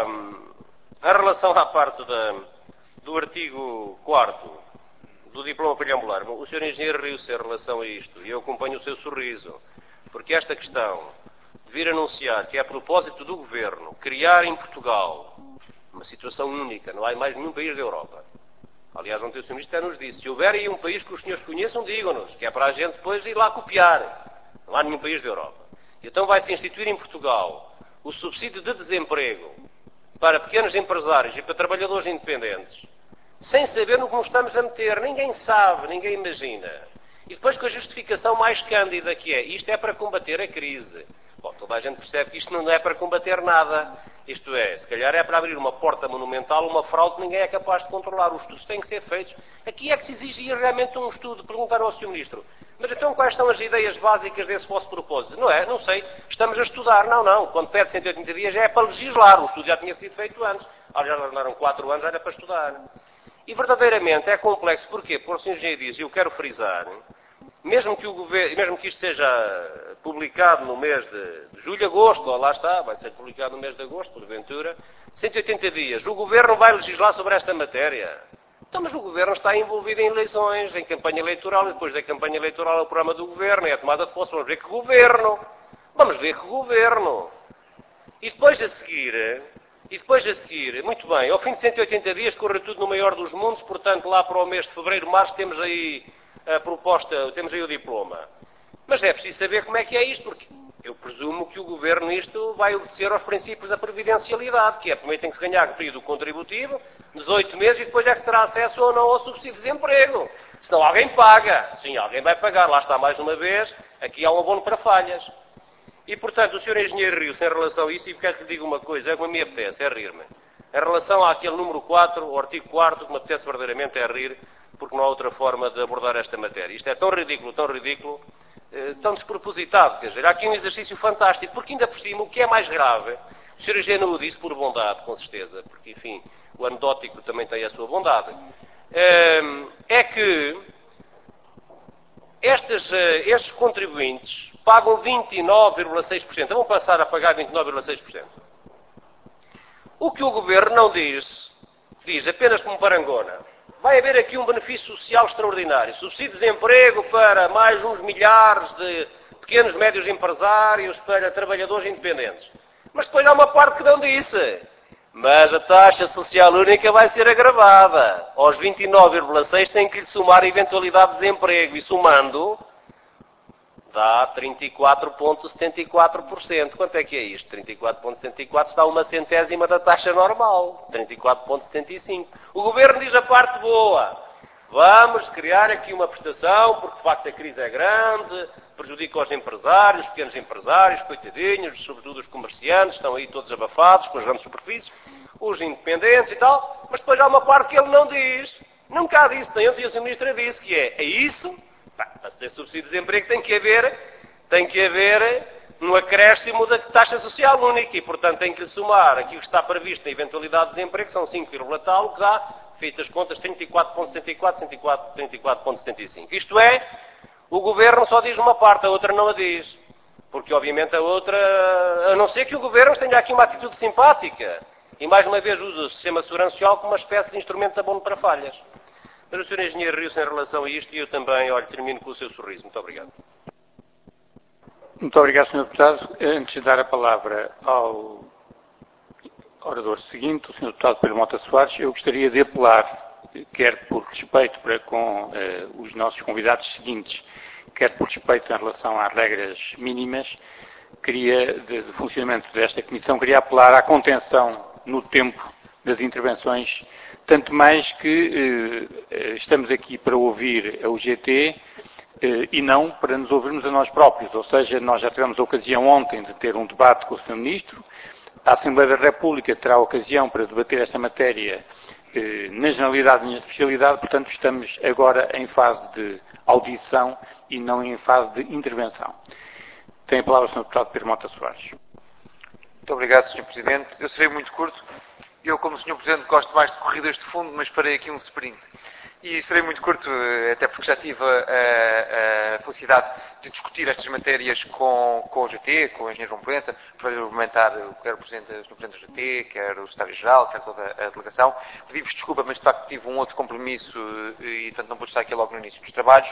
à parte do artigo 4º do diploma preambular, o Sr. Engenheiro riu-se em relação a isto, e eu acompanho o seu sorriso, porque esta questão de vir anunciar que é a propósito do Governo criar em Portugal uma situação única, não há em mais nenhum país da Europa. Aliás, ontem o Sr. Ministro até nos disse, se houver aí um país que os senhores conheçam, digam-nos, que é para a gente depois ir lá copiar. Não há nenhum país da Europa. Então vai-se instituir em Portugal o subsídio de desemprego para pequenos empresários e para trabalhadores independentes, sem saber no que nos estamos a meter. Ninguém sabe, ninguém imagina. E depois com a justificação mais cândida que é, isto é para combater a crise. Bom, toda a gente percebe que isto não é para combater nada. Isto é, se calhar é para abrir uma porta monumental, uma fraude que ninguém é capaz de controlar. Os estudos têm que ser feitos. Aqui é que se exigia realmente um estudo. Perguntaram ao Sr. Ministro, mas então quais são as ideias básicas desse vosso propósito? Não é? Não sei. Estamos a estudar. Não. Quando pede 180 dias já é para legislar. O estudo já tinha sido feito antes. Aliás, já andaram 4 anos, já era para estudar. E verdadeiramente é complexo. Porquê? Porque o Sr. Engenheiro diz, e eu quero frisar, mesmo que isto seja publicado no mês de julho, agosto, ou lá está, vai ser publicado no mês de agosto, porventura, 180 dias, o Governo vai legislar sobre esta matéria. Então, mas o Governo está envolvido em eleições, em campanha eleitoral, e depois da campanha eleitoral é o programa do Governo, é a tomada de posse, vamos ver que Governo. E depois a seguir, muito bem, ao fim de 180 dias corre tudo no maior dos mundos, portanto, lá para o mês de fevereiro, março, temos aí a proposta, temos aí o diploma. Mas é preciso saber como é que é isto, porque eu presumo que o Governo isto vai obedecer aos princípios da previdencialidade, que é, primeiro tem que se ganhar o período contributivo, 18 meses, e depois é que se terá acesso ou não ao subsídio de desemprego. Senão alguém paga. Sim, alguém vai pagar. Lá está mais uma vez, aqui há um abono para falhas. E, portanto, o Sr. Engenheiro riu-se em relação a isso, e quero que lhe diga uma coisa, é como me apetece, é rir-me. Em relação àquele número 4, o artigo 4, que me apetece verdadeiramente é rir, porque não há outra forma de abordar esta matéria. Isto é tão ridículo, tão despropositado, quer dizer, há aqui um exercício fantástico, porque ainda por cima, o que é mais grave, o Sr. Engenheiro o disse por bondade, com certeza, porque, enfim, o anedótico também tem a sua bondade, é que estes contribuintes pagam 29,6%, vão passar a pagar 29,6%. O que o Governo não diz apenas como parangona, vai haver aqui um benefício social extraordinário, subsídio de desemprego para mais uns milhares de pequenos e médios empresários, para trabalhadores independentes. Mas depois há uma parte que não disse. Mas a taxa social única vai ser agravada. Aos 29,6 tem que lhe somar a eventualidade de desemprego. E somando, dá 34,74%. Quanto é que é isto? 34,74% está uma centésima da taxa normal. 34,75%. O Governo diz a parte boa. Vamos criar aqui uma prestação, porque de facto a crise é grande, prejudica os empresários, os pequenos empresários, coitadinhos, sobretudo os comerciantes, estão aí todos abafados com as grandes superfícies, os independentes e tal, mas depois há uma parte que ele não diz. Nunca disse, nem ontem a Sra. Ministra disse, que é isso, para se ter subsídio de desemprego tem que haver um acréscimo da taxa social única e, portanto, tem que somar aquilo que está previsto na eventualidade de desemprego, que são 5, tal, que dá, feitas as contas, 34,74, 34,75. Isto é, o Governo só diz uma parte, a outra não a diz. Porque, obviamente, a outra, a não ser que o Governo tenha aqui uma atitude simpática. E, mais uma vez, usa o sistema de segurança social como uma espécie de instrumento de abono para falhas. Mas o Sr. Engenheiro riu-se em relação a isto e eu também, termino com o seu sorriso. Muito obrigado. Muito obrigado, Sr. Deputado. Antes de dar a palavra ao orador seguinte, o Sr. Deputado Pedro Mota Soares, eu gostaria de apelar, quer por respeito para com os nossos convidados seguintes, quer por respeito em relação às regras mínimas, de funcionamento desta Comissão, queria apelar à contenção no tempo das intervenções, tanto mais que estamos aqui para ouvir a UGT e não para nos ouvirmos a nós próprios. Ou seja, nós já tivemos a ocasião ontem de ter um debate com o Sr. Ministro, a Assembleia da República terá a ocasião para debater esta matéria na generalidade e na especialidade, portanto estamos agora em fase de audição e não em fase de intervenção. Tem a palavra o Sr. Deputado Pedro Mota Soares. Muito obrigado, Sr. Presidente. Eu serei muito curto. Eu, como Sr. Presidente, gosto mais de corridas de fundo, mas farei aqui um sprint. E serei muito curto, até porque já tive a felicidade de discutir estas matérias com o GT, com o Engenheiro João Proença, para argumentar quer o Sr. Presidente do GT, quer o Secretário-Geral, quer toda a delegação. Pedi-vos desculpa, mas de facto tive um outro compromisso e, portanto, não pude estar aqui logo no início dos trabalhos.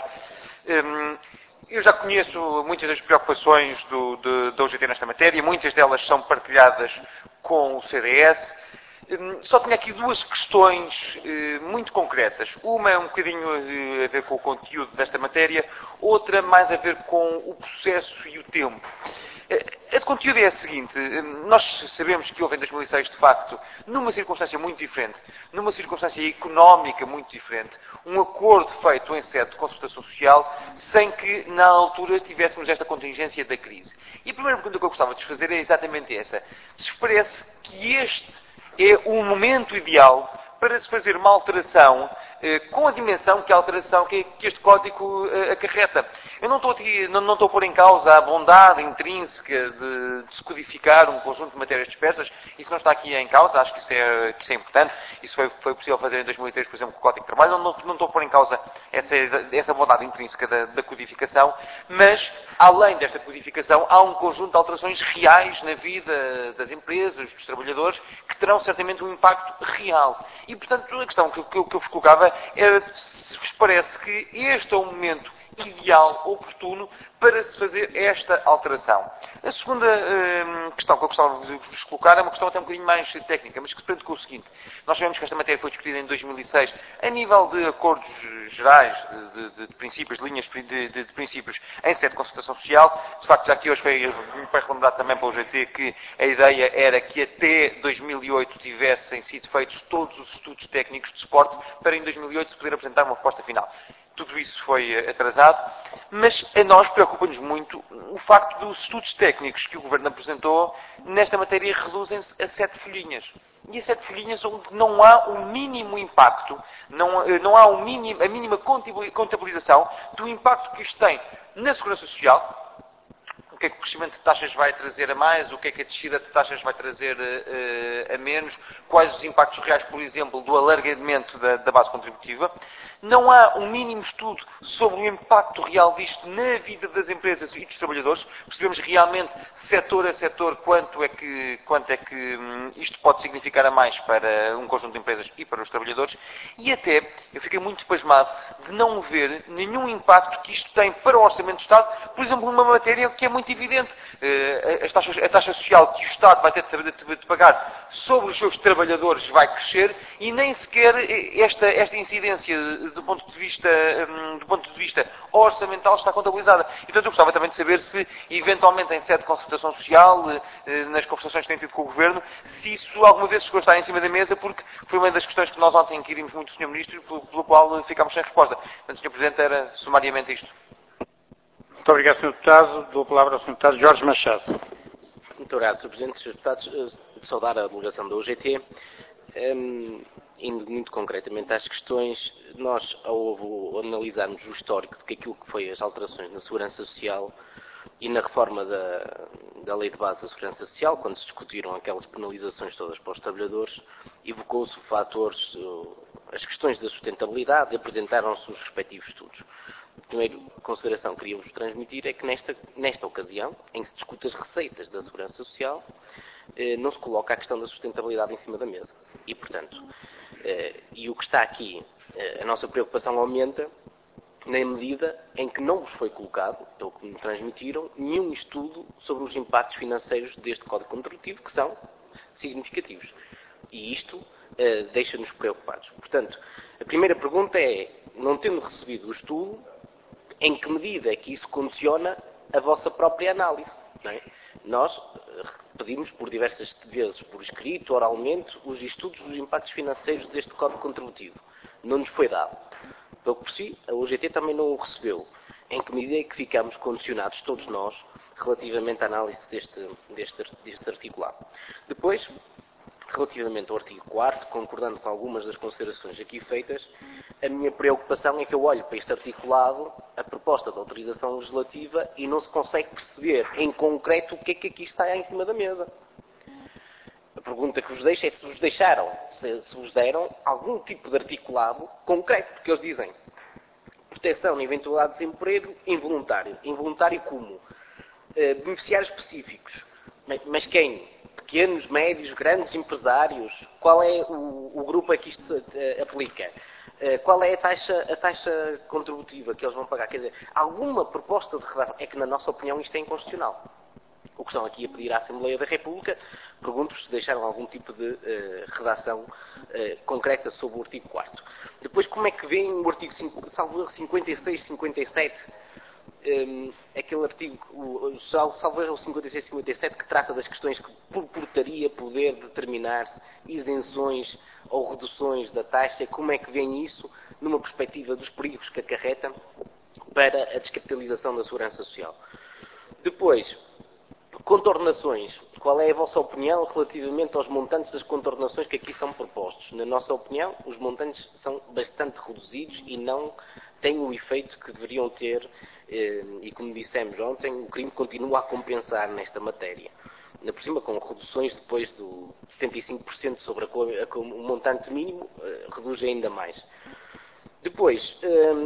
Eu já conheço muitas das preocupações da UGT nesta matéria, muitas delas são partilhadas com o CDS. Só tinha aqui duas questões muito concretas. Uma é um bocadinho a ver com o conteúdo desta matéria, outra mais a ver com o processo e o tempo. A de conteúdo é a seguinte: nós sabemos que houve em 2006, de facto, numa circunstância muito diferente, numa circunstância económica muito diferente, um acordo feito em sede de consultação social, sem que, na altura, tivéssemos esta contingência da crise. E a primeira pergunta que eu gostava de fazer é exatamente essa. Se parece que este é o momento ideal para se fazer uma alteração com a dimensão que a alteração que este código acarreta. Eu não estou a pôr em causa a bondade intrínseca de se codificar um conjunto de matérias dispersas. Isso não está aqui em causa, acho que isso é importante. Isso foi possível fazer em 2003, por exemplo, com o Código de Trabalho. Não estou a pôr em causa essa bondade intrínseca da codificação, mas, além desta codificação, há um conjunto de alterações reais na vida das empresas, dos trabalhadores, que terão certamente um impacto real. E, portanto, a questão que eu vos colocava era se vos parece que este é o momento ideal, oportuno, para se fazer esta alteração. A segunda questão que eu gostava de vos colocar é uma questão até um bocadinho mais técnica, mas que se prende com o seguinte. Nós sabemos que esta matéria foi discutida em 2006 a nível de acordos gerais, de princípios, de linhas de princípios em sede de consultação social. De facto, já que hoje foi relembrado também para o GT que a ideia era que até 2008 tivessem sido feitos todos os estudos técnicos de suporte para em 2008 se poder apresentar uma proposta final. Tudo isso foi atrasado, mas a nós preocupa-nos muito o facto dos estudos técnicos que o Governo apresentou nesta matéria reduzem-se a 7 folhinhas. E a 7 folhinhas onde não há o mínimo impacto, não há a mínima contabilização do impacto que isto tem na Segurança Social. O que é que o crescimento de taxas vai trazer a mais, o que é que a descida de taxas vai trazer a menos, quais os impactos reais, por exemplo, do alargamento da base contributiva. Não há um mínimo estudo sobre o impacto real disto na vida das empresas e dos trabalhadores. Percebemos realmente, setor a setor, quanto é que isto pode significar a mais para um conjunto de empresas e para os trabalhadores. E até, eu fiquei muito pasmado de não ver nenhum impacto que isto tem para o Orçamento do Estado, por exemplo, numa matéria que é muito evidente. A taxa social que o Estado vai ter de pagar sobre os seus trabalhadores vai crescer e nem sequer esta incidência do ponto de vista orçamental está contabilizada. E, portanto, eu gostava também de saber se, eventualmente, em sede de concertação social, nas conversações que têm tido com o Governo, se isso alguma vez chegou a estar em cima da mesa, porque foi uma das questões que nós ontem inquirimos muito o Sr. Ministro e pelo qual ficámos sem resposta. Portanto, Sr. Presidente, era sumariamente isto. Muito obrigado, Sr. Deputado. Dou a palavra ao Sr. Deputado Jorge Machado. Muito obrigado, Sr. Presidente. Sr. Deputados, saudar a delegação da UGT. Indo muito concretamente às questões, nós, ao analisarmos o histórico de aquilo que foi as alterações na Segurança Social e na reforma da Lei de Base da Segurança Social, quando se discutiram aquelas penalizações todas para os trabalhadores, evocou-se as questões da sustentabilidade e apresentaram-se os respectivos estudos. A primeira consideração que queríamos transmitir é que nesta ocasião, em que se discute as receitas da Segurança Social, não se coloca a questão da sustentabilidade em cima da mesa. E, portanto, e o que está aqui, a nossa preocupação aumenta na medida em que não vos foi colocado, pelo que me transmitiram, nenhum estudo sobre os impactos financeiros deste Código Contributivo, que são significativos. E isto deixa-nos preocupados. Portanto, a primeira pergunta é, não tendo recebido o estudo, em que medida é que isso condiciona a vossa própria análise? Não é? Nós pedimos por diversas vezes, por escrito, oralmente, os estudos dos impactos financeiros deste Código Contributivo. Não nos foi dado. Pelo que percebi, a UGT também não o recebeu. Em que medida é que ficamos condicionados, todos nós, relativamente à análise deste articulado? Depois, relativamente ao artigo 4º, concordando com algumas das considerações aqui feitas, a minha preocupação é que eu olho para este articulado, a proposta de autorização legislativa, e não se consegue perceber em concreto o que é que aqui está em cima da mesa. A pergunta que vos deixo é se vos deixaram, se vos deram algum tipo de articulado concreto, porque eles dizem proteção na eventualidade de desemprego involuntário. Involuntário como? Beneficiários específicos. Mas quem? Pequenos, médios, grandes empresários? Qual é o grupo a que isto se aplica? Qual é a taxa contributiva que eles vão pagar? Quer dizer, alguma proposta de redação? É que, na nossa opinião, isto é inconstitucional. O que estão aqui a pedir à Assembleia da República, pergunto-vos se deixaram algum tipo de redação concreta sobre o artigo 4º. Depois, como é que vem o artigo 56, 57, aquele artigo, salvo erro, o 56 e 57, que trata das questões que, por portaria, poder determinar-se isenções ou reduções da taxa, como é que vem isso numa perspectiva dos perigos que acarreta para a descapitalização da Segurança Social. Depois, contornações qual é a vossa opinião relativamente aos montantes das contornações que aqui são propostos? Na nossa opinião, os montantes são bastante reduzidos e não têm o efeito que deveriam ter, e como dissemos ontem, o crime continua a compensar nesta matéria. Ainda por cima, com reduções depois do 75% sobre o montante mínimo, reduz ainda mais. Depois,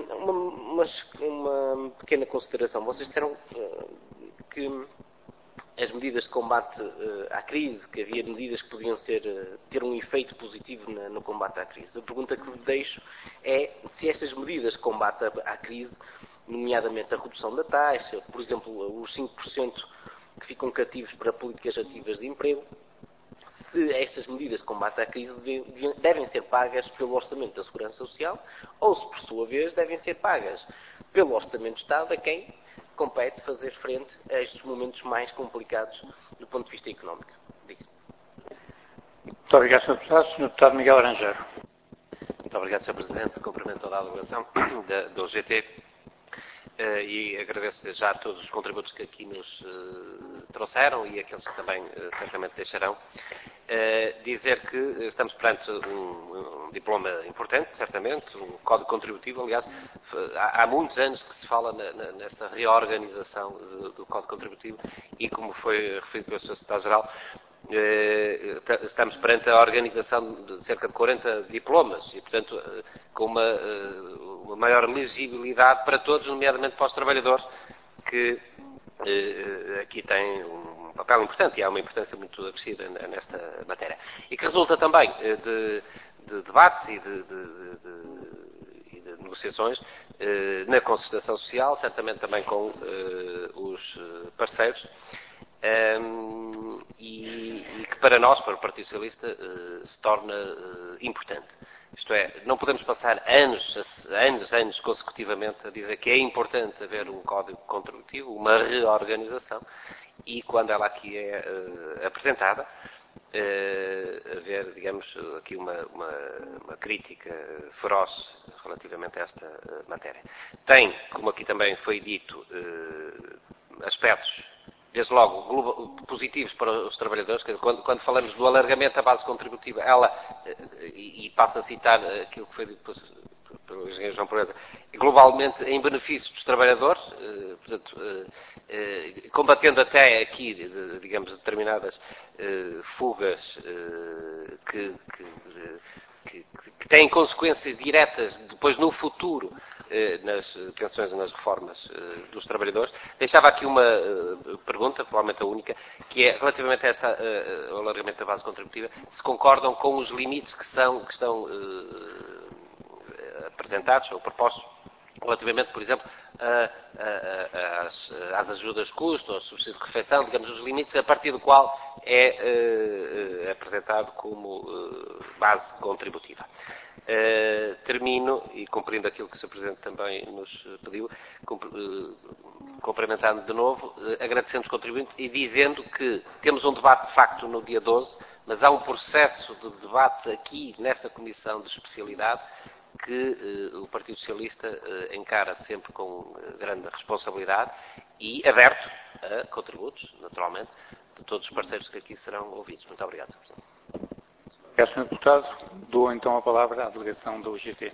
uma pequena consideração. Vocês disseram que as medidas de combate à crise, que havia medidas que podiam ter um efeito positivo no combate à crise. A pergunta que vos deixo é se estas medidas de combate à crise, nomeadamente a redução da taxa, por exemplo, os 5% que ficam cativos para políticas ativas de emprego, se estas medidas de combate à crise devem ser pagas pelo Orçamento da Segurança Social ou se, por sua vez, devem ser pagas pelo Orçamento do Estado a quem compete fazer frente a estes momentos mais complicados do ponto de vista económico. Disse. Muito obrigado, Sr. Deputado. Sr. Deputado Miguel Laranjeiro. Muito obrigado, Sr. Presidente. Cumprimento toda a delegação da UGT e agradeço já todos os contributos que aqui nos trouxeram e aqueles que também certamente deixarão. Dizer que estamos perante um diploma importante, certamente, um código contributivo. Aliás, há muitos anos que se fala nesta reorganização do código contributivo e, como foi referido pelo Sr. Secretário-Geral, estamos perante a organização de cerca de 40 diplomas e, portanto, com uma maior legibilidade para todos, nomeadamente para os trabalhadores, que aqui têm um papel importante e há uma importância muito acrescida nesta matéria. E que resulta também de debates e de negociações na concertação social, certamente também com os parceiros, e que para nós, para o Partido Socialista, se torna importante. Isto é, não podemos passar anos consecutivamente a dizer que é importante haver um código contributivo, uma reorganização, e quando ela aqui é apresentada, haver, digamos, aqui uma crítica feroz relativamente a esta matéria. Tem, como aqui também foi dito, aspectos, desde logo, positivos para os trabalhadores. Quer dizer, quando falamos do alargamento da base contributiva, e passo a citar aquilo que foi dito pelo engenheiro João Proença, globalmente em benefício dos trabalhadores, portanto, combatendo até aqui, digamos, determinadas fugas que têm consequências diretas depois no futuro nas pensões e nas reformas dos trabalhadores. Deixava aqui uma pergunta, provavelmente a única, que é relativamente a ao alargamento da base contributiva, se concordam com os limites que estão apresentados ou propostos relativamente, por exemplo, às ajudas de custo, ao subsídio de refeição, digamos, os limites a partir do qual é apresentado como base contributiva. Termino, e cumprindo aquilo que o Sr. Presidente também nos pediu, cumprimentando de novo, agradecendo os contribuintes e dizendo que temos um debate de facto no dia 12, mas há um processo de debate aqui nesta Comissão de Especialidade que o Partido Socialista encara sempre com grande responsabilidade e aberto a contributos, naturalmente, de todos os parceiros que aqui serão ouvidos. Muito obrigado, Sr. Presidente. Obrigado, Sr. Deputado. Dou então a palavra à delegação da UGT.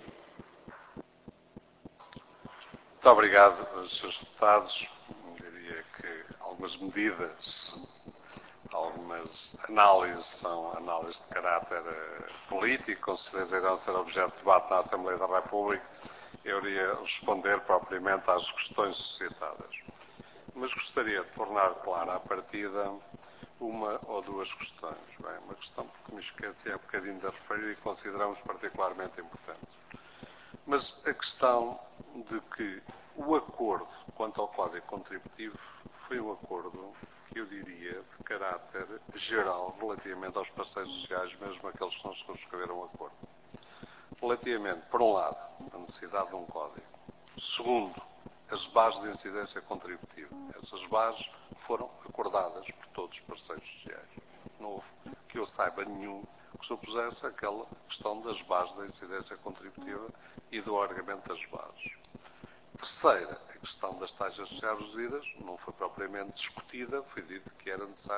Muito obrigado, Srs. Deputados. Eu diria que algumas medidas, algumas análises são análises de caráter político, com certeza irão ser objeto de debate na Assembleia da República. Eu iria responder propriamente às questões suscitadas. Mas gostaria de tornar clara à partida uma ou duas questões. Bem, uma questão que me esqueci há bocadinho de referir e consideramos particularmente importante. Mas a questão de que o acordo quanto ao Código Contributivo foi um acordo que eu diria de caráter geral relativamente aos parceiros sociais, mesmo aqueles que não subscreveram o acordo. Relativamente, por um lado, a necessidade de um código. Segundo, as bases de incidência contributiva. Essas bases foram acordadas por todos os parceiros sociais. Não houve, que eu saiba, nenhum que supusesse aquela questão das bases da incidência contributiva e do alargamento das bases. Terceira, a questão das taxas sociais reduzidas não foi propriamente discutida, foi dito que era necessário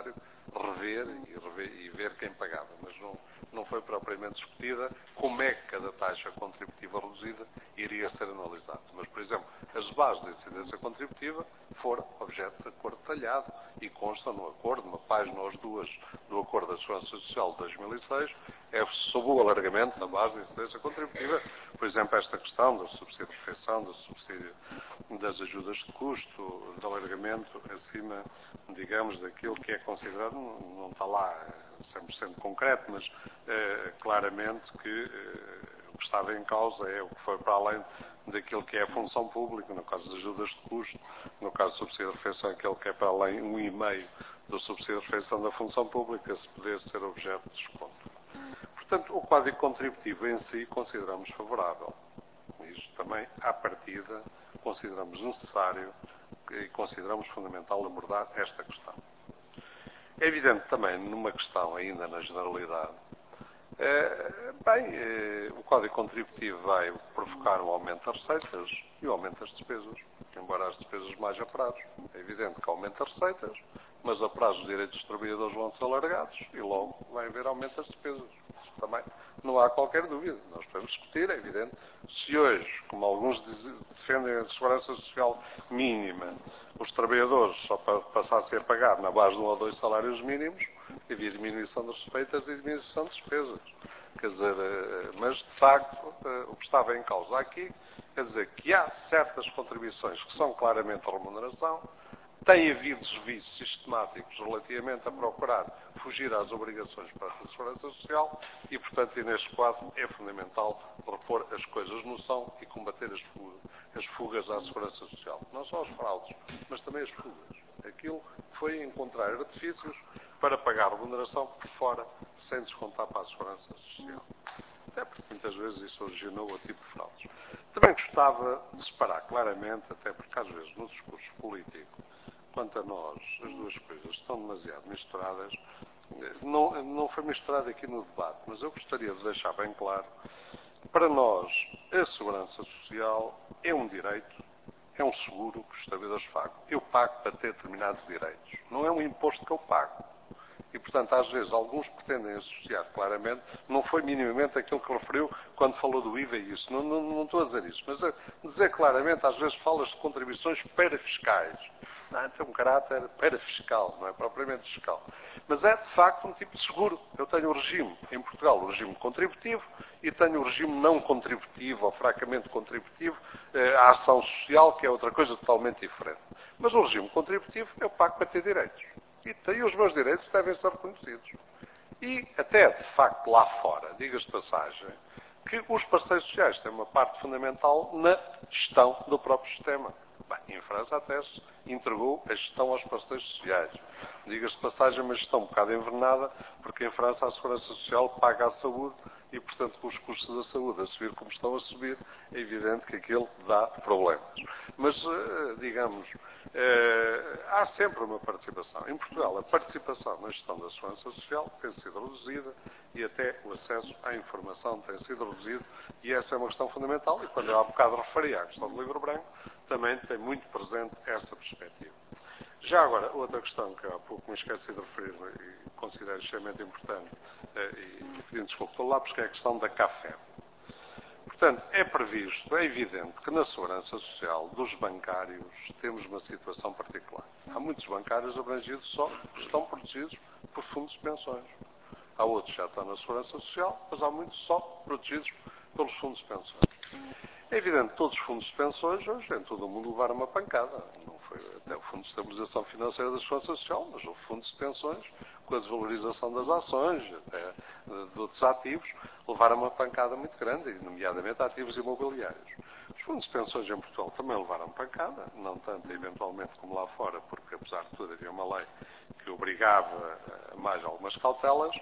rever e ver quem pagava, mas não foi propriamente discutida como é que cada taxa contributiva reduzida iria ser analisada. Mas, por exemplo, as bases da incidência contributiva foram objeto de acordo detalhado e constam no acordo, uma página ou as duas do Acordo da Segurança Social de 2006, sob o alargamento da base da incidência contributiva, por exemplo, esta questão do subsídio de refeição, do subsídio das ajudas de custo, do alargamento acima, digamos, daquilo que é considerado, não está lá 100% concreto, mas claramente que o que estava em causa é o que foi para além daquilo que é a função pública, no caso das ajudas de custo, no caso do subsídio de refeição, aquele que é para além 1,5 do subsídio de refeição da função pública, se puder ser objeto de desconto. Portanto, o Código Contributivo em si consideramos favorável. Isto também, à partida, consideramos necessário e consideramos fundamental abordar esta questão. É evidente também, numa questão ainda na generalidade, o Código Contributivo vai provocar um aumento das receitas e um aumento das despesas, embora as despesas mais a prazos. É evidente que aumenta as receitas, mas a prazo os direitos dos trabalhadores vão ser alargados e logo vai haver aumento das despesas. Também não há qualquer dúvida. Nós podemos discutir, é evidente, se hoje, como alguns defendem a segurança social mínima, os trabalhadores só passassem a pagar na base de 1 ou 2 salários mínimos, havia diminuição das receitas e diminuição de despesas. Quer dizer, mas de facto, o que estava em causa aqui, quer dizer que há certas contribuições que são claramente a remuneração. Tem havido desvios sistemáticos relativamente a procurar fugir às obrigações para a segurança social e, portanto, neste quadro é fundamental repor as coisas no chão e combater as fugas à segurança social. Não só as fraudes, mas também as fugas. Aquilo foi encontrar artifícios para pagar remuneração por fora, sem descontar para a segurança social. Até porque muitas vezes isso originou o tipo de fraudes. Também gostava de separar claramente, até porque às vezes no discurso político, quanto a nós, as duas coisas estão demasiado misturadas. Não foi misturado aqui no debate, mas eu gostaria de deixar bem claro, para nós, a segurança social é um direito, é um seguro que os trabalhadores pagam. Eu pago para ter determinados direitos. Não é um imposto que eu pago. E, portanto, às vezes, alguns pretendem associar claramente, não foi minimamente aquilo que referiu quando falou do IVA e isso. Não estou a dizer isso. Mas a dizer claramente, às vezes, falas de contribuições parafiscais. Não, tem um caráter parafiscal, não é propriamente fiscal. Mas é, de facto, um tipo de seguro. Eu tenho o regime, em Portugal, o regime contributivo e tenho o regime não contributivo ou fracamente contributivo, a ação social, que é outra coisa totalmente diferente. Mas o regime contributivo eu pago para ter direitos. E os meus direitos devem ser reconhecidos. E até, de facto, lá fora, diga-se de passagem, que os parceiros sociais têm uma parte fundamental na gestão do próprio sistema. Bem, em França até se entregou a gestão aos parceiros sociais. Diga-se de passagem, uma gestão um bocado envenenada, porque em França a Segurança Social paga a saúde e, portanto, com os custos da saúde a subir como estão a subir, é evidente que aquilo dá problemas. Mas, digamos, há sempre uma participação. Em Portugal, a participação na gestão da Segurança Social tem sido reduzida e até o acesso à informação tem sido reduzido e essa é uma questão fundamental e quando eu há bocado referi à questão do livro branco, também tem muito presente essa perspectiva. Já agora, outra questão que há pouco me esqueci de referir e considero extremamente importante, e pedindo desculpa pelo lápis, que é a questão da CAFEB. Portanto, é previsto, é evidente que na segurança social dos bancários temos uma situação particular. Há muitos bancários abrangidos só que estão protegidos por fundos de pensões. Há outros que já estão na segurança social, mas há muitos só protegidos pelos fundos de pensões. É evidente que todos os fundos de pensões hoje em todo o mundo levaram uma pancada. Não foi até o Fundo de Estabilização Financeira da Segurança Social, mas houve fundos de pensões com a desvalorização das ações, até de outros ativos, levaram uma pancada muito grande, nomeadamente ativos imobiliários. Os fundos de pensões em Portugal também levaram pancada, não tanto eventualmente como lá fora, porque apesar de tudo havia uma lei que obrigava a mais algumas cautelas,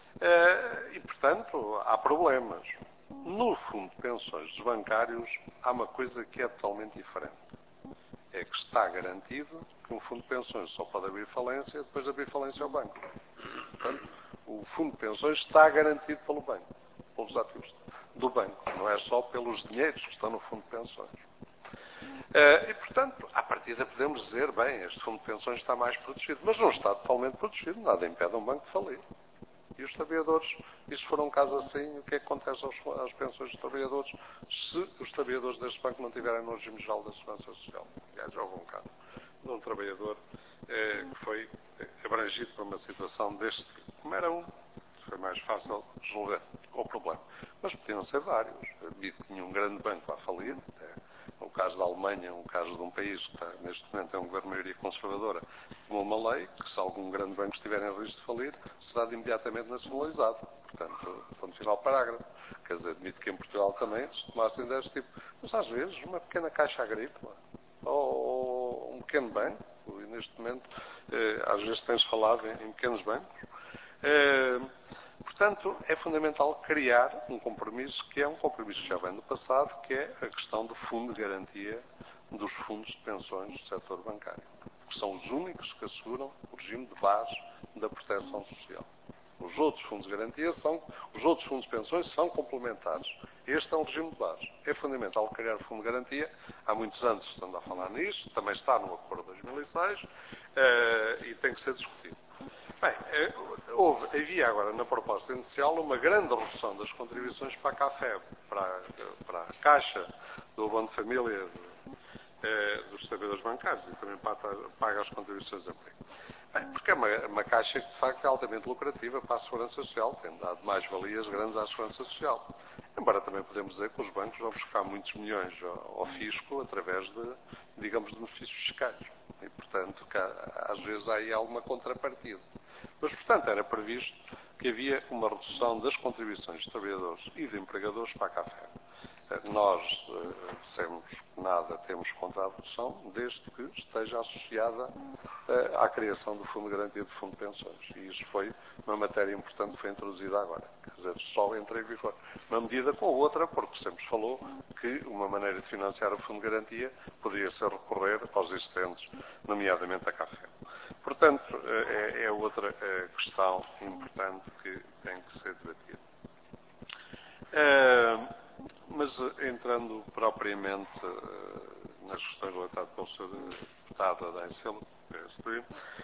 e portanto há problemas. No fundo de pensões dos bancários há uma coisa que é totalmente diferente. É que está garantido que um fundo de pensões só pode abrir falência depois de abrir falência ao banco. Portanto, o fundo de pensões está garantido pelo banco, pelos ativos do banco. Não é só pelos dinheiros que estão no fundo de pensões. E, portanto, à partida podemos dizer, bem, este fundo de pensões está mais protegido, mas não está totalmente protegido, nada impede um banco de falir. E os trabalhadores, e se for um caso assim, o que é que acontece às pensões dos trabalhadores se os trabalhadores deste banco não tiverem no regime geral da Segurança Social? Aliás, já houve um caso de um trabalhador que foi abrangido por uma situação deste tipo. Como era um, foi mais fácil resolver o problema. Mas podiam ser vários. Admito que nenhum grande banco vai falir. Até no caso da Alemanha, um caso de um país que está, neste momento é um governo de maioria conservadora, tomou uma lei que, se algum grande banco estiver em risco de falir, será de imediatamente nacionalizado. Portanto, ponto final parágrafo. Quer dizer, admito que em Portugal também se tomassem deste tipo. Mas às vezes, uma pequena caixa agrícola ou um pequeno banco, e neste momento, às vezes tem-se falado em pequenos bancos. Portanto, é fundamental criar um compromisso que é um compromisso que já vem do passado, que é a questão do fundo de garantia dos fundos de pensões do setor bancário, que são os únicos que asseguram o regime de base da proteção social. Os outros fundos de garantia os outros fundos de pensões são complementares. Este é um regime de base. É fundamental criar o fundo de garantia. Há muitos anos estamos a falar nisto, também está no Acordo de 2006 e tem que ser discutido. Bem, havia agora na proposta inicial uma grande redução das contribuições para a CAFEB, para a Caixa do Abono de Família dos trabalhadores bancários e também paga as contribuições de emprego. Bem, porque é uma caixa que de facto é altamente lucrativa para a Segurança Social, tem dado mais valias grandes à Segurança Social. Embora também podemos dizer que os bancos vão buscar muitos milhões ao fisco através de, digamos, de benefícios fiscais. E, portanto, às vezes há aí alguma contrapartida. Mas, portanto, era previsto que havia uma redução das contribuições de trabalhadores e de empregadores para a CAFEB. Nós dissemos que nada temos contra a redução, desde que esteja associada à criação do Fundo de Garantia do Fundo de Pensões. E isso foi uma matéria importante que foi introduzida agora. Quer dizer, só entra em vigor uma medida com a outra, porque sempre se falou que uma maneira de financiar o Fundo de Garantia poderia ser recorrer aos existentes, nomeadamente a CAFEB. Portanto, é outra questão importante que tem que ser debatida. Mas entrando propriamente nas questões levantadas pelo Sr. Deputado Adão Silva, PSD,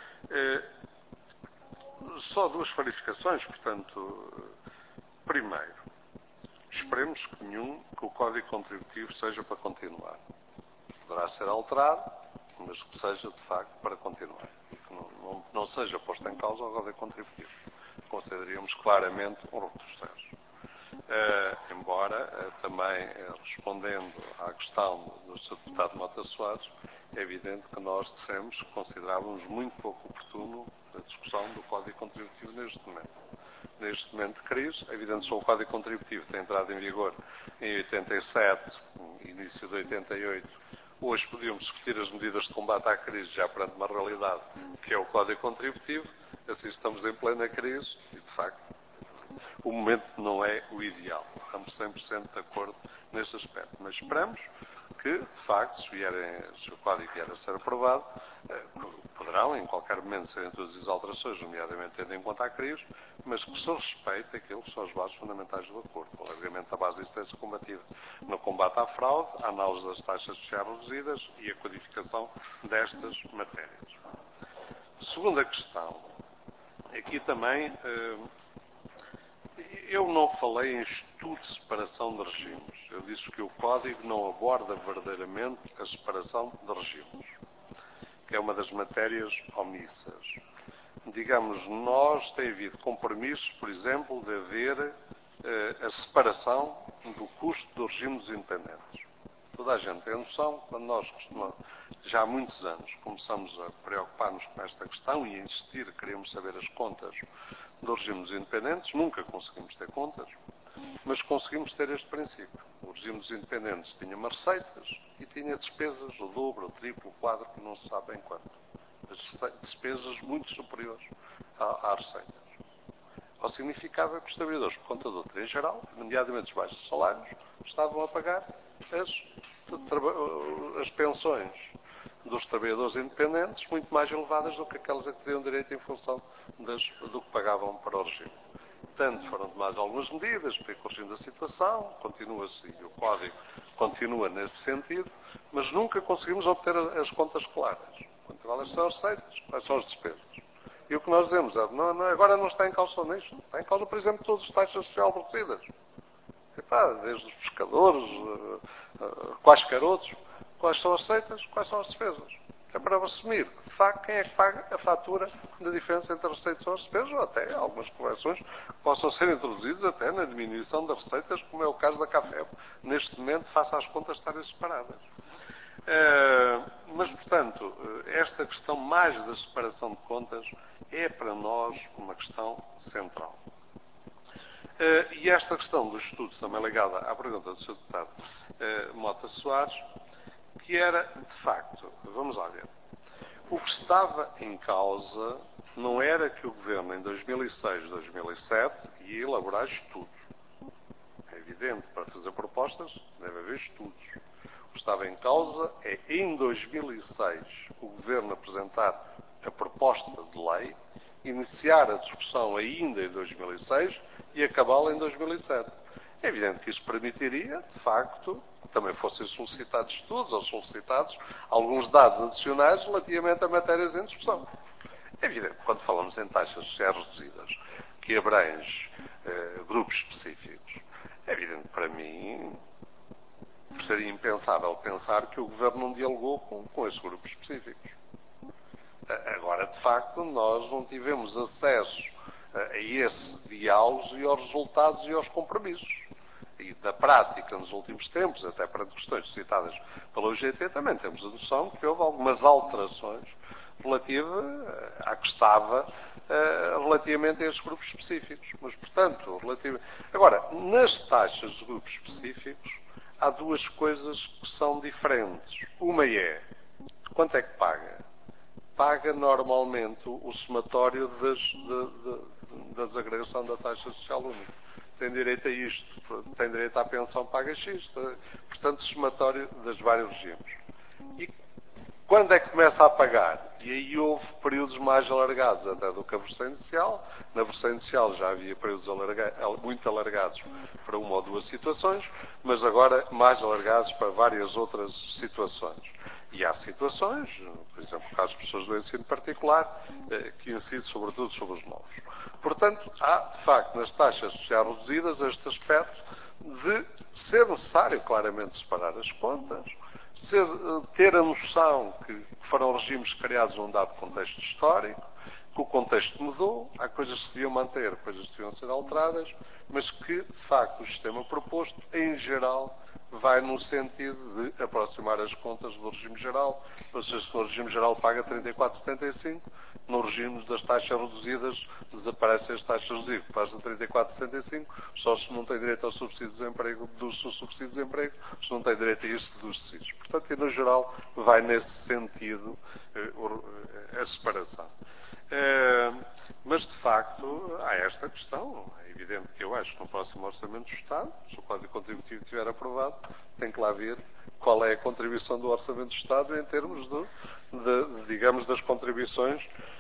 só duas clarificações, portanto, primeiro, esperemos que o Código Contributivo seja para continuar. Poderá ser alterado, mas que seja de facto para continuar. E que não seja posto em causa o Código Contributivo. Consideraríamos claramente um retrocesso. Embora também respondendo à questão do Sr. Deputado Mota Soares, é evidente que nós dissemos que considerávamos muito pouco oportuno a discussão do Código Contributivo neste momento. Neste momento de crise, é evidente que o Código Contributivo tem entrado em vigor em 87, início de 88. Hoje podíamos discutir as medidas de combate à crise já perante uma realidade que é o Código Contributivo. Assim estamos em plena crise e, de facto, o momento não é o ideal. Estamos 100% de acordo neste aspecto. Mas esperamos que, de facto, se o Código vier a ser aprovado, poderão, em qualquer momento, serem introduzidas alterações, nomeadamente tendo em conta a crise, mas que se respeite aquilo que são as bases fundamentais do acordo. O alargamento da base de existência combativa no combate à fraude, a análise das taxas sociais reduzidas e a codificação destas matérias. Segunda questão. Aqui também... eu não falei em estudo de separação de regimes. Eu disse que o Código não aborda verdadeiramente a separação de regimes, que é uma das matérias omissas. Digamos, tem havido compromissos, por exemplo, de haver a separação do custo dos regimes independentes. Toda a gente tem noção, quando nós já há muitos anos começamos a preocupar-nos com esta questão e a insistir, queremos saber as contas dos regimes independentes, nunca conseguimos ter contas, mas conseguimos ter este princípio. O regime dos independentes tinha umas receitas e tinha despesas, o dobro, o triplo, o quádruplo, não se sabe bem quanto. Mas despesas muito superiores às receitas. Ou significava que os trabalhadores, por conta do outro em geral, nomeadamente os baixos salários, estavam a pagar as pensões dos trabalhadores independentes muito mais elevadas do que aquelas a que teriam direito em função do que pagavam para o regime. Portanto, foram tomadas algumas medidas para ir corrigindo a situação, continua-se, e o Código continua nesse sentido, mas nunca conseguimos obter as contas claras. Quais são as receitas, quais são as despesas. E o que nós dizemos é, agora não está em causa só nisto. Está em causa, por exemplo, todas as taxas sociais reduzidas. Desde os pescadores, quaisquer outros. Quais são as receitas, quais são as despesas. É para assumir, de facto, quem é que paga a fatura da diferença entre as receitas e as despesas, ou até algumas correções que possam ser introduzidas até na diminuição das receitas, como é o caso da CAFEB. Neste momento, face às contas estarem separadas. Mas, portanto, esta questão mais da separação de contas é para nós uma questão central. E esta questão do estudo, também ligada à pergunta do Sr. Deputado Mota Soares, que era, de facto, vamos lá ver, o que estava em causa não era que o Governo, em 2006, 2007, ia elaborar estudos. É evidente, para fazer propostas, deve haver estudos. O que estava em causa é, em 2006, o Governo apresentar a proposta de lei, iniciar a discussão ainda em 2006 e acabá-la em 2007. É evidente que isso permitiria, de facto, que também fossem solicitados estudos ou solicitados alguns dados adicionais relativamente a matérias em discussão. É evidente que quando falamos em taxas sociais reduzidas, que abrange grupos específicos, é evidente para mim seria impensável pensar que o Governo não dialogou com esses grupos específicos. Agora, de facto, nós não tivemos acesso a esse diálogo e aos resultados e aos compromissos. E da prática, nos últimos tempos, até para questões citadas pela UGT, também temos a noção que houve algumas alterações relativas à que estava relativamente a esses grupos específicos. Mas, portanto, agora, nas taxas de grupos específicos, há duas coisas que são diferentes. Uma é, quanto é que paga? Paga normalmente o somatório da desagregação da taxa social única. Tem direito a isto, tem direito à pensão, paga X. Portanto, somatório dos vários regimes. E quando é que começa a pagar? E aí houve períodos mais alargados até do que a versão inicial. Na versão inicial já havia períodos muito alargados para uma ou duas situações, mas agora mais alargados para várias outras situações. E há situações, por exemplo, no caso de pessoas do ensino particular, que incidem sobretudo sobre os novos. Portanto, há, de facto, nas taxas sociais reduzidas este aspecto de ser necessário claramente separar as contas, ter a noção que foram regimes criados num dado contexto histórico, que o contexto mudou, há coisas que se deviam manter, coisas que deviam ser alteradas, mas que, de facto, o sistema proposto, em geral, vai no sentido de aproximar as contas do regime geral. Ou seja, se no regime geral paga 34,75, no regime das taxas reduzidas desaparecem as taxas reduzidas, passa a 34,75, só se não tem direito ao subsídio de desemprego, reduz-se o subsídio de desemprego, se não tem direito a isso, reduz-se isso. Portanto, e no geral, vai nesse sentido a separação. Mas, de facto, há esta questão. É evidente que eu acho que no próximo Orçamento do Estado, se o Código Contributivo estiver aprovado, tem que lá ver qual é a contribuição do Orçamento do Estado em termos digamos, das contribuições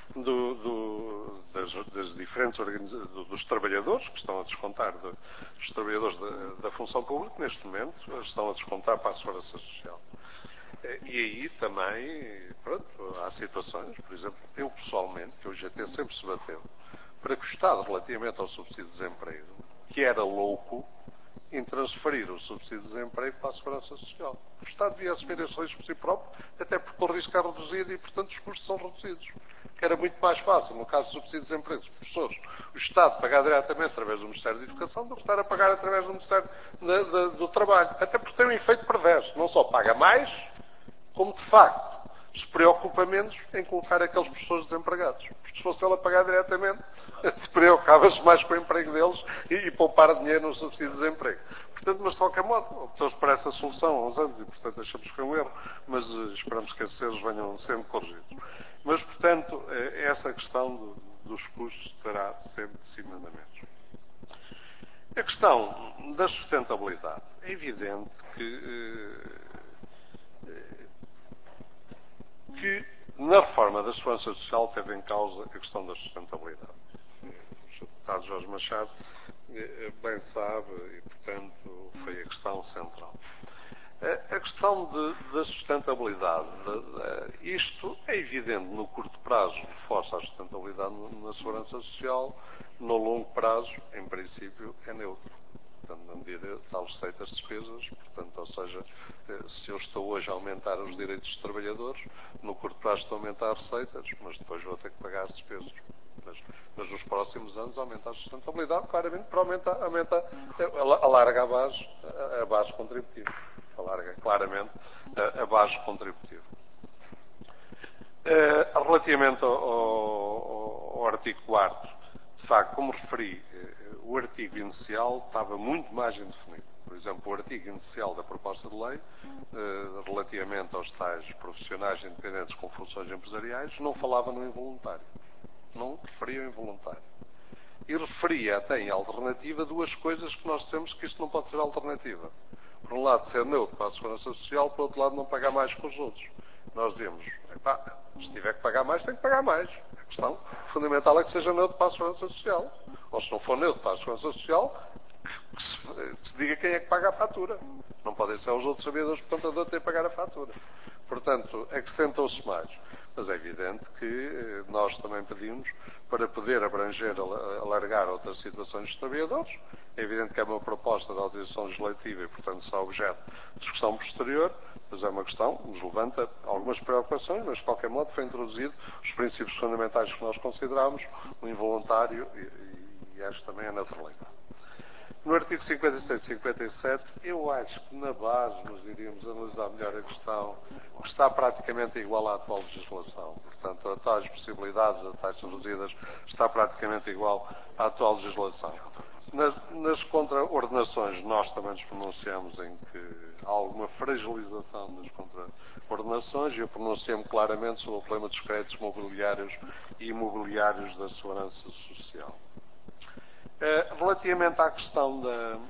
das diferentes dos trabalhadores que estão a descontar, dos trabalhadores da função pública, neste momento, estão a descontar para a Segurança Social. E aí também, pronto, há situações, por exemplo, eu pessoalmente, que o GT sempre se bateu, para que o Estado, relativamente ao subsídio de desemprego, que era louco em transferir o subsídio de desemprego para a Segurança Social. O Estado devia assumir esse risco por si próprio, até porque o risco é reduzido e, portanto, os custos são reduzidos. Que era muito mais fácil, no caso do subsídio de desemprego dos professores, o Estado pagar diretamente através do Ministério da Educação do que estar a pagar através do Ministério do Trabalho. Até porque tem um efeito perverso. Não só paga mais, como, de facto, se preocupa menos em colocar aqueles professores desempregados. Porque se fosse ele a pagar diretamente, se preocupava-se mais com o emprego deles e poupar dinheiro no subsídio de desemprego. Portanto, mas de qualquer modo, optou-se por essa solução há uns anos e, portanto, achamos que foi um erro, mas esperamos que esses erros venham sendo corrigidos. Mas, portanto, essa questão dos custos estará sempre de cima da mesa. A questão da sustentabilidade. É evidente que na reforma da Segurança Social teve em causa a questão da sustentabilidade. O Sr. Deputado Jorge Machado bem sabe e, portanto, foi a questão central. A questão da sustentabilidade, isto é evidente no curto prazo, reforça a sustentabilidade na segurança social, no longo prazo, em princípio, é neutro. Portanto, na medida das receitas despesas, portanto, ou seja, se eu estou hoje a aumentar os direitos dos trabalhadores, no curto prazo estou a aumentar as receitas, mas depois vou ter que pagar as despesas. Mas nos próximos anos aumenta a sustentabilidade, claramente, para alarga a base contributiva. Alarga claramente a base contributiva. Relativamente ao artigo 4º, de facto, como referi, o artigo inicial estava muito mais indefinido. Por exemplo, o artigo inicial da proposta de lei, relativamente aos tais profissionais independentes com funções empresariais, não falava no involuntário. Não referia ao involuntário. E referia até em alternativa duas coisas que nós temos que isto não pode ser alternativa. Por um lado, ser neutro para a segurança social, por outro lado, não pagar mais que os outros. Nós dizemos, se tiver que pagar mais, tem que pagar mais. A questão fundamental é que seja neutro para a segurança social. Ou se não for neutro para a segurança social, que se diga quem é que paga a fatura. Não podem ser os outros trabalhadores, portanto, a ter que pagar a fatura. Portanto, acrescentou-se mais. Mas é evidente que nós também pedimos para poder abranger, alargar outras situações dos trabalhadores. É evidente que é uma proposta de autorização legislativa e, portanto, será objeto de discussão posterior, mas é uma questão que nos levanta algumas preocupações, mas, de qualquer modo, foi introduzido os princípios fundamentais que nós consideramos, o involuntário e acho também a naturalidade. No artigo 56 e 57, eu acho que na base nós iríamos analisar melhor a questão, que está praticamente igual à atual legislação. Portanto, a tais possibilidades, a taxas reduzidas, está praticamente igual à atual legislação. Nas contraordenações, nós também nos pronunciamos em que há alguma fragilização das contraordenações e eu pronunciei-me claramente sobre o problema dos créditos mobiliários e imobiliários da segurança social. Relativamente à questão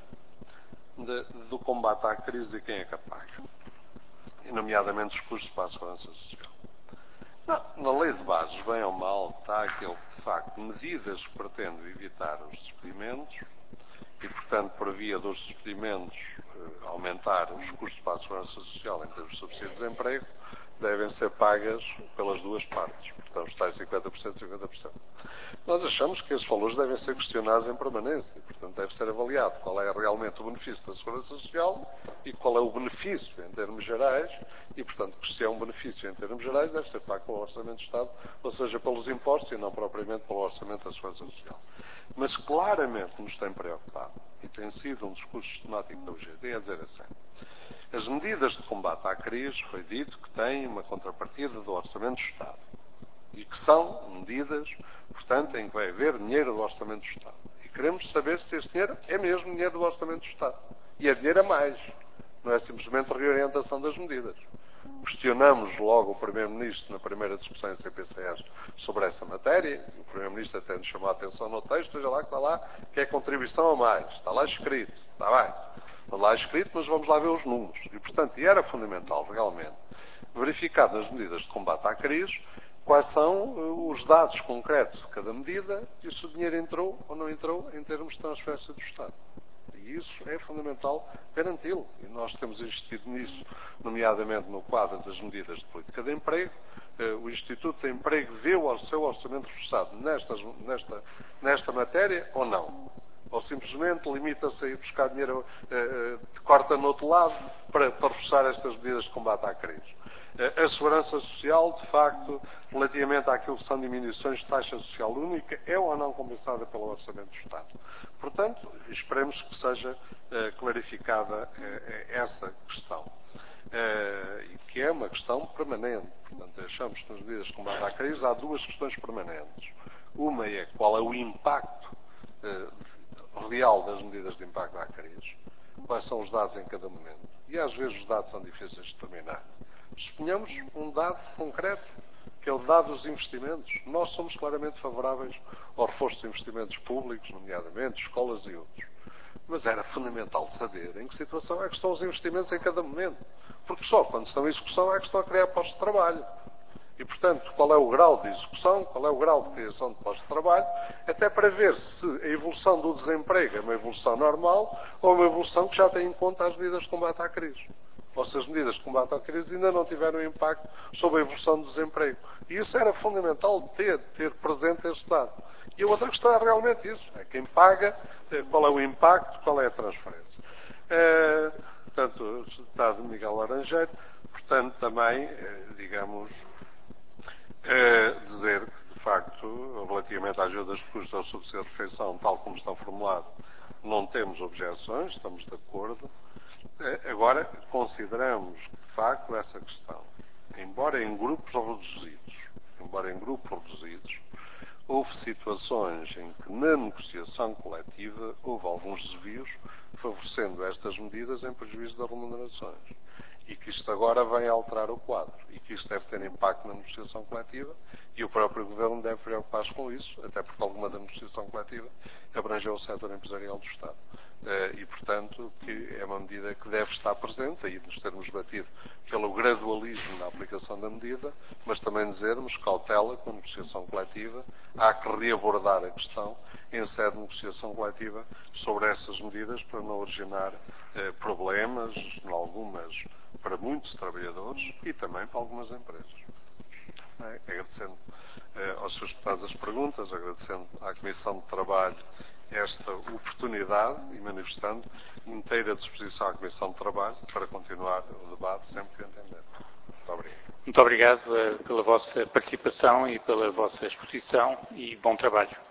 do combate à crise e quem é que a paga, e nomeadamente os custos para a segurança social. Na lei de bases, bem ou mal, está aquele que, de facto, medidas que pretendem evitar os despedimentos e, portanto, por via dos despedimentos, aumentar os custos para a segurança social em termos de subsídio de desemprego, devem ser pagas pelas duas partes. Portanto, está em 50% e 50%. Nós achamos que esses valores devem ser questionados em permanência. Portanto, deve ser avaliado qual é realmente o benefício da segurança social e qual é o benefício em termos gerais e, portanto, que se é um benefício em termos gerais, deve ser pago pelo Orçamento de Estado, ou seja, pelos impostos e não propriamente pelo Orçamento da Segurança Social. Mas claramente nos tem preocupado, e tem sido um discurso sistemático da UGT, é dizer assim, as medidas de combate à crise, foi dito que têm uma contrapartida do Orçamento do Estado e que são medidas, portanto, em que vai haver dinheiro do Orçamento do Estado. E queremos saber se este dinheiro é mesmo dinheiro do Orçamento do Estado. E é dinheiro a mais. Não é simplesmente reorientação das medidas. Questionamos logo o Primeiro-Ministro na primeira discussão em CPCS sobre essa matéria. O Primeiro-Ministro até nos chamou a atenção no texto, veja lá que está lá, que é contribuição a mais. Está lá escrito. Está bem. Está lá escrito, mas vamos lá ver os números. E, portanto, era fundamental, realmente, verificar nas medidas de combate à crise quais são os dados concretos de cada medida e se o dinheiro entrou ou não entrou em termos de transferência do Estado. E isso é fundamental garanti-lo. E nós temos insistido nisso, nomeadamente no quadro das medidas de política de emprego. O Instituto de Emprego vê o seu orçamento reforçado nesta matéria ou não? Ou simplesmente limita-se a ir buscar dinheiro, corta no outro lado para reforçar estas medidas de combate à crise. A segurança social, de facto, relativamente àquilo que são diminuições de taxa social única, é ou não compensada pelo Orçamento do Estado. Portanto, esperemos que seja clarificada essa questão. E que é uma questão permanente. Portanto, achamos que nas medidas de combate à crise há duas questões permanentes. Uma é qual é o impacto real das medidas de impacto à crise, quais são os dados em cada momento. E às vezes os dados são difíceis de determinar. Suponhamos um dado concreto, que é o dado dos investimentos. Nós somos claramente favoráveis ao reforço de investimentos públicos, nomeadamente escolas e outros. Mas era fundamental saber em que situação é que estão os investimentos em cada momento. Porque só quando estão em execução é que estão a criar postos de trabalho. E, portanto, qual é o grau de execução, qual é o grau de criação de postos de trabalho, até para ver se a evolução do desemprego é uma evolução normal ou uma evolução que já tem em conta as medidas de combate à crise. ou se as medidas de combate à crise ainda não tiveram impacto sobre a evolução do desemprego. E isso era fundamental ter presente este dado. E a outra questão é realmente isso. É quem paga, qual é o impacto, qual é a transferência. Portanto, o deputado Miguel Laranjeiro, portanto, também, digamos, dizer que, de facto, relativamente às ajudas de custo ao subsídio de refeição, tal como estão formulado, não temos objeções, estamos de acordo. Agora, consideramos que, de facto, essa questão, embora em grupos reduzidos, houve situações em que, na negociação coletiva, houve alguns desvios favorecendo estas medidas em prejuízo das remunerações. E que isto agora vem alterar o quadro. E que isto deve ter impacto na negociação coletiva e o próprio Governo deve preocupar-se com isso, até porque alguma da negociação coletiva abrangeu o setor empresarial do Estado. E, portanto, que é uma medida que deve estar presente, aí nos termos batido pelo gradualismo na aplicação da medida, mas também dizermos cautela com a negociação coletiva, há que reabordar a questão em sede de negociação coletiva sobre essas medidas para não originar problemas, para muitos trabalhadores e também para algumas empresas. Agradecendo aos seus deputados as perguntas, agradecendo à Comissão de Trabalho esta oportunidade e manifestando inteira disposição à Comissão de Trabalho para continuar o debate sempre que entender. Muito obrigado. Muito obrigado pela vossa participação e pela vossa exposição e bom trabalho.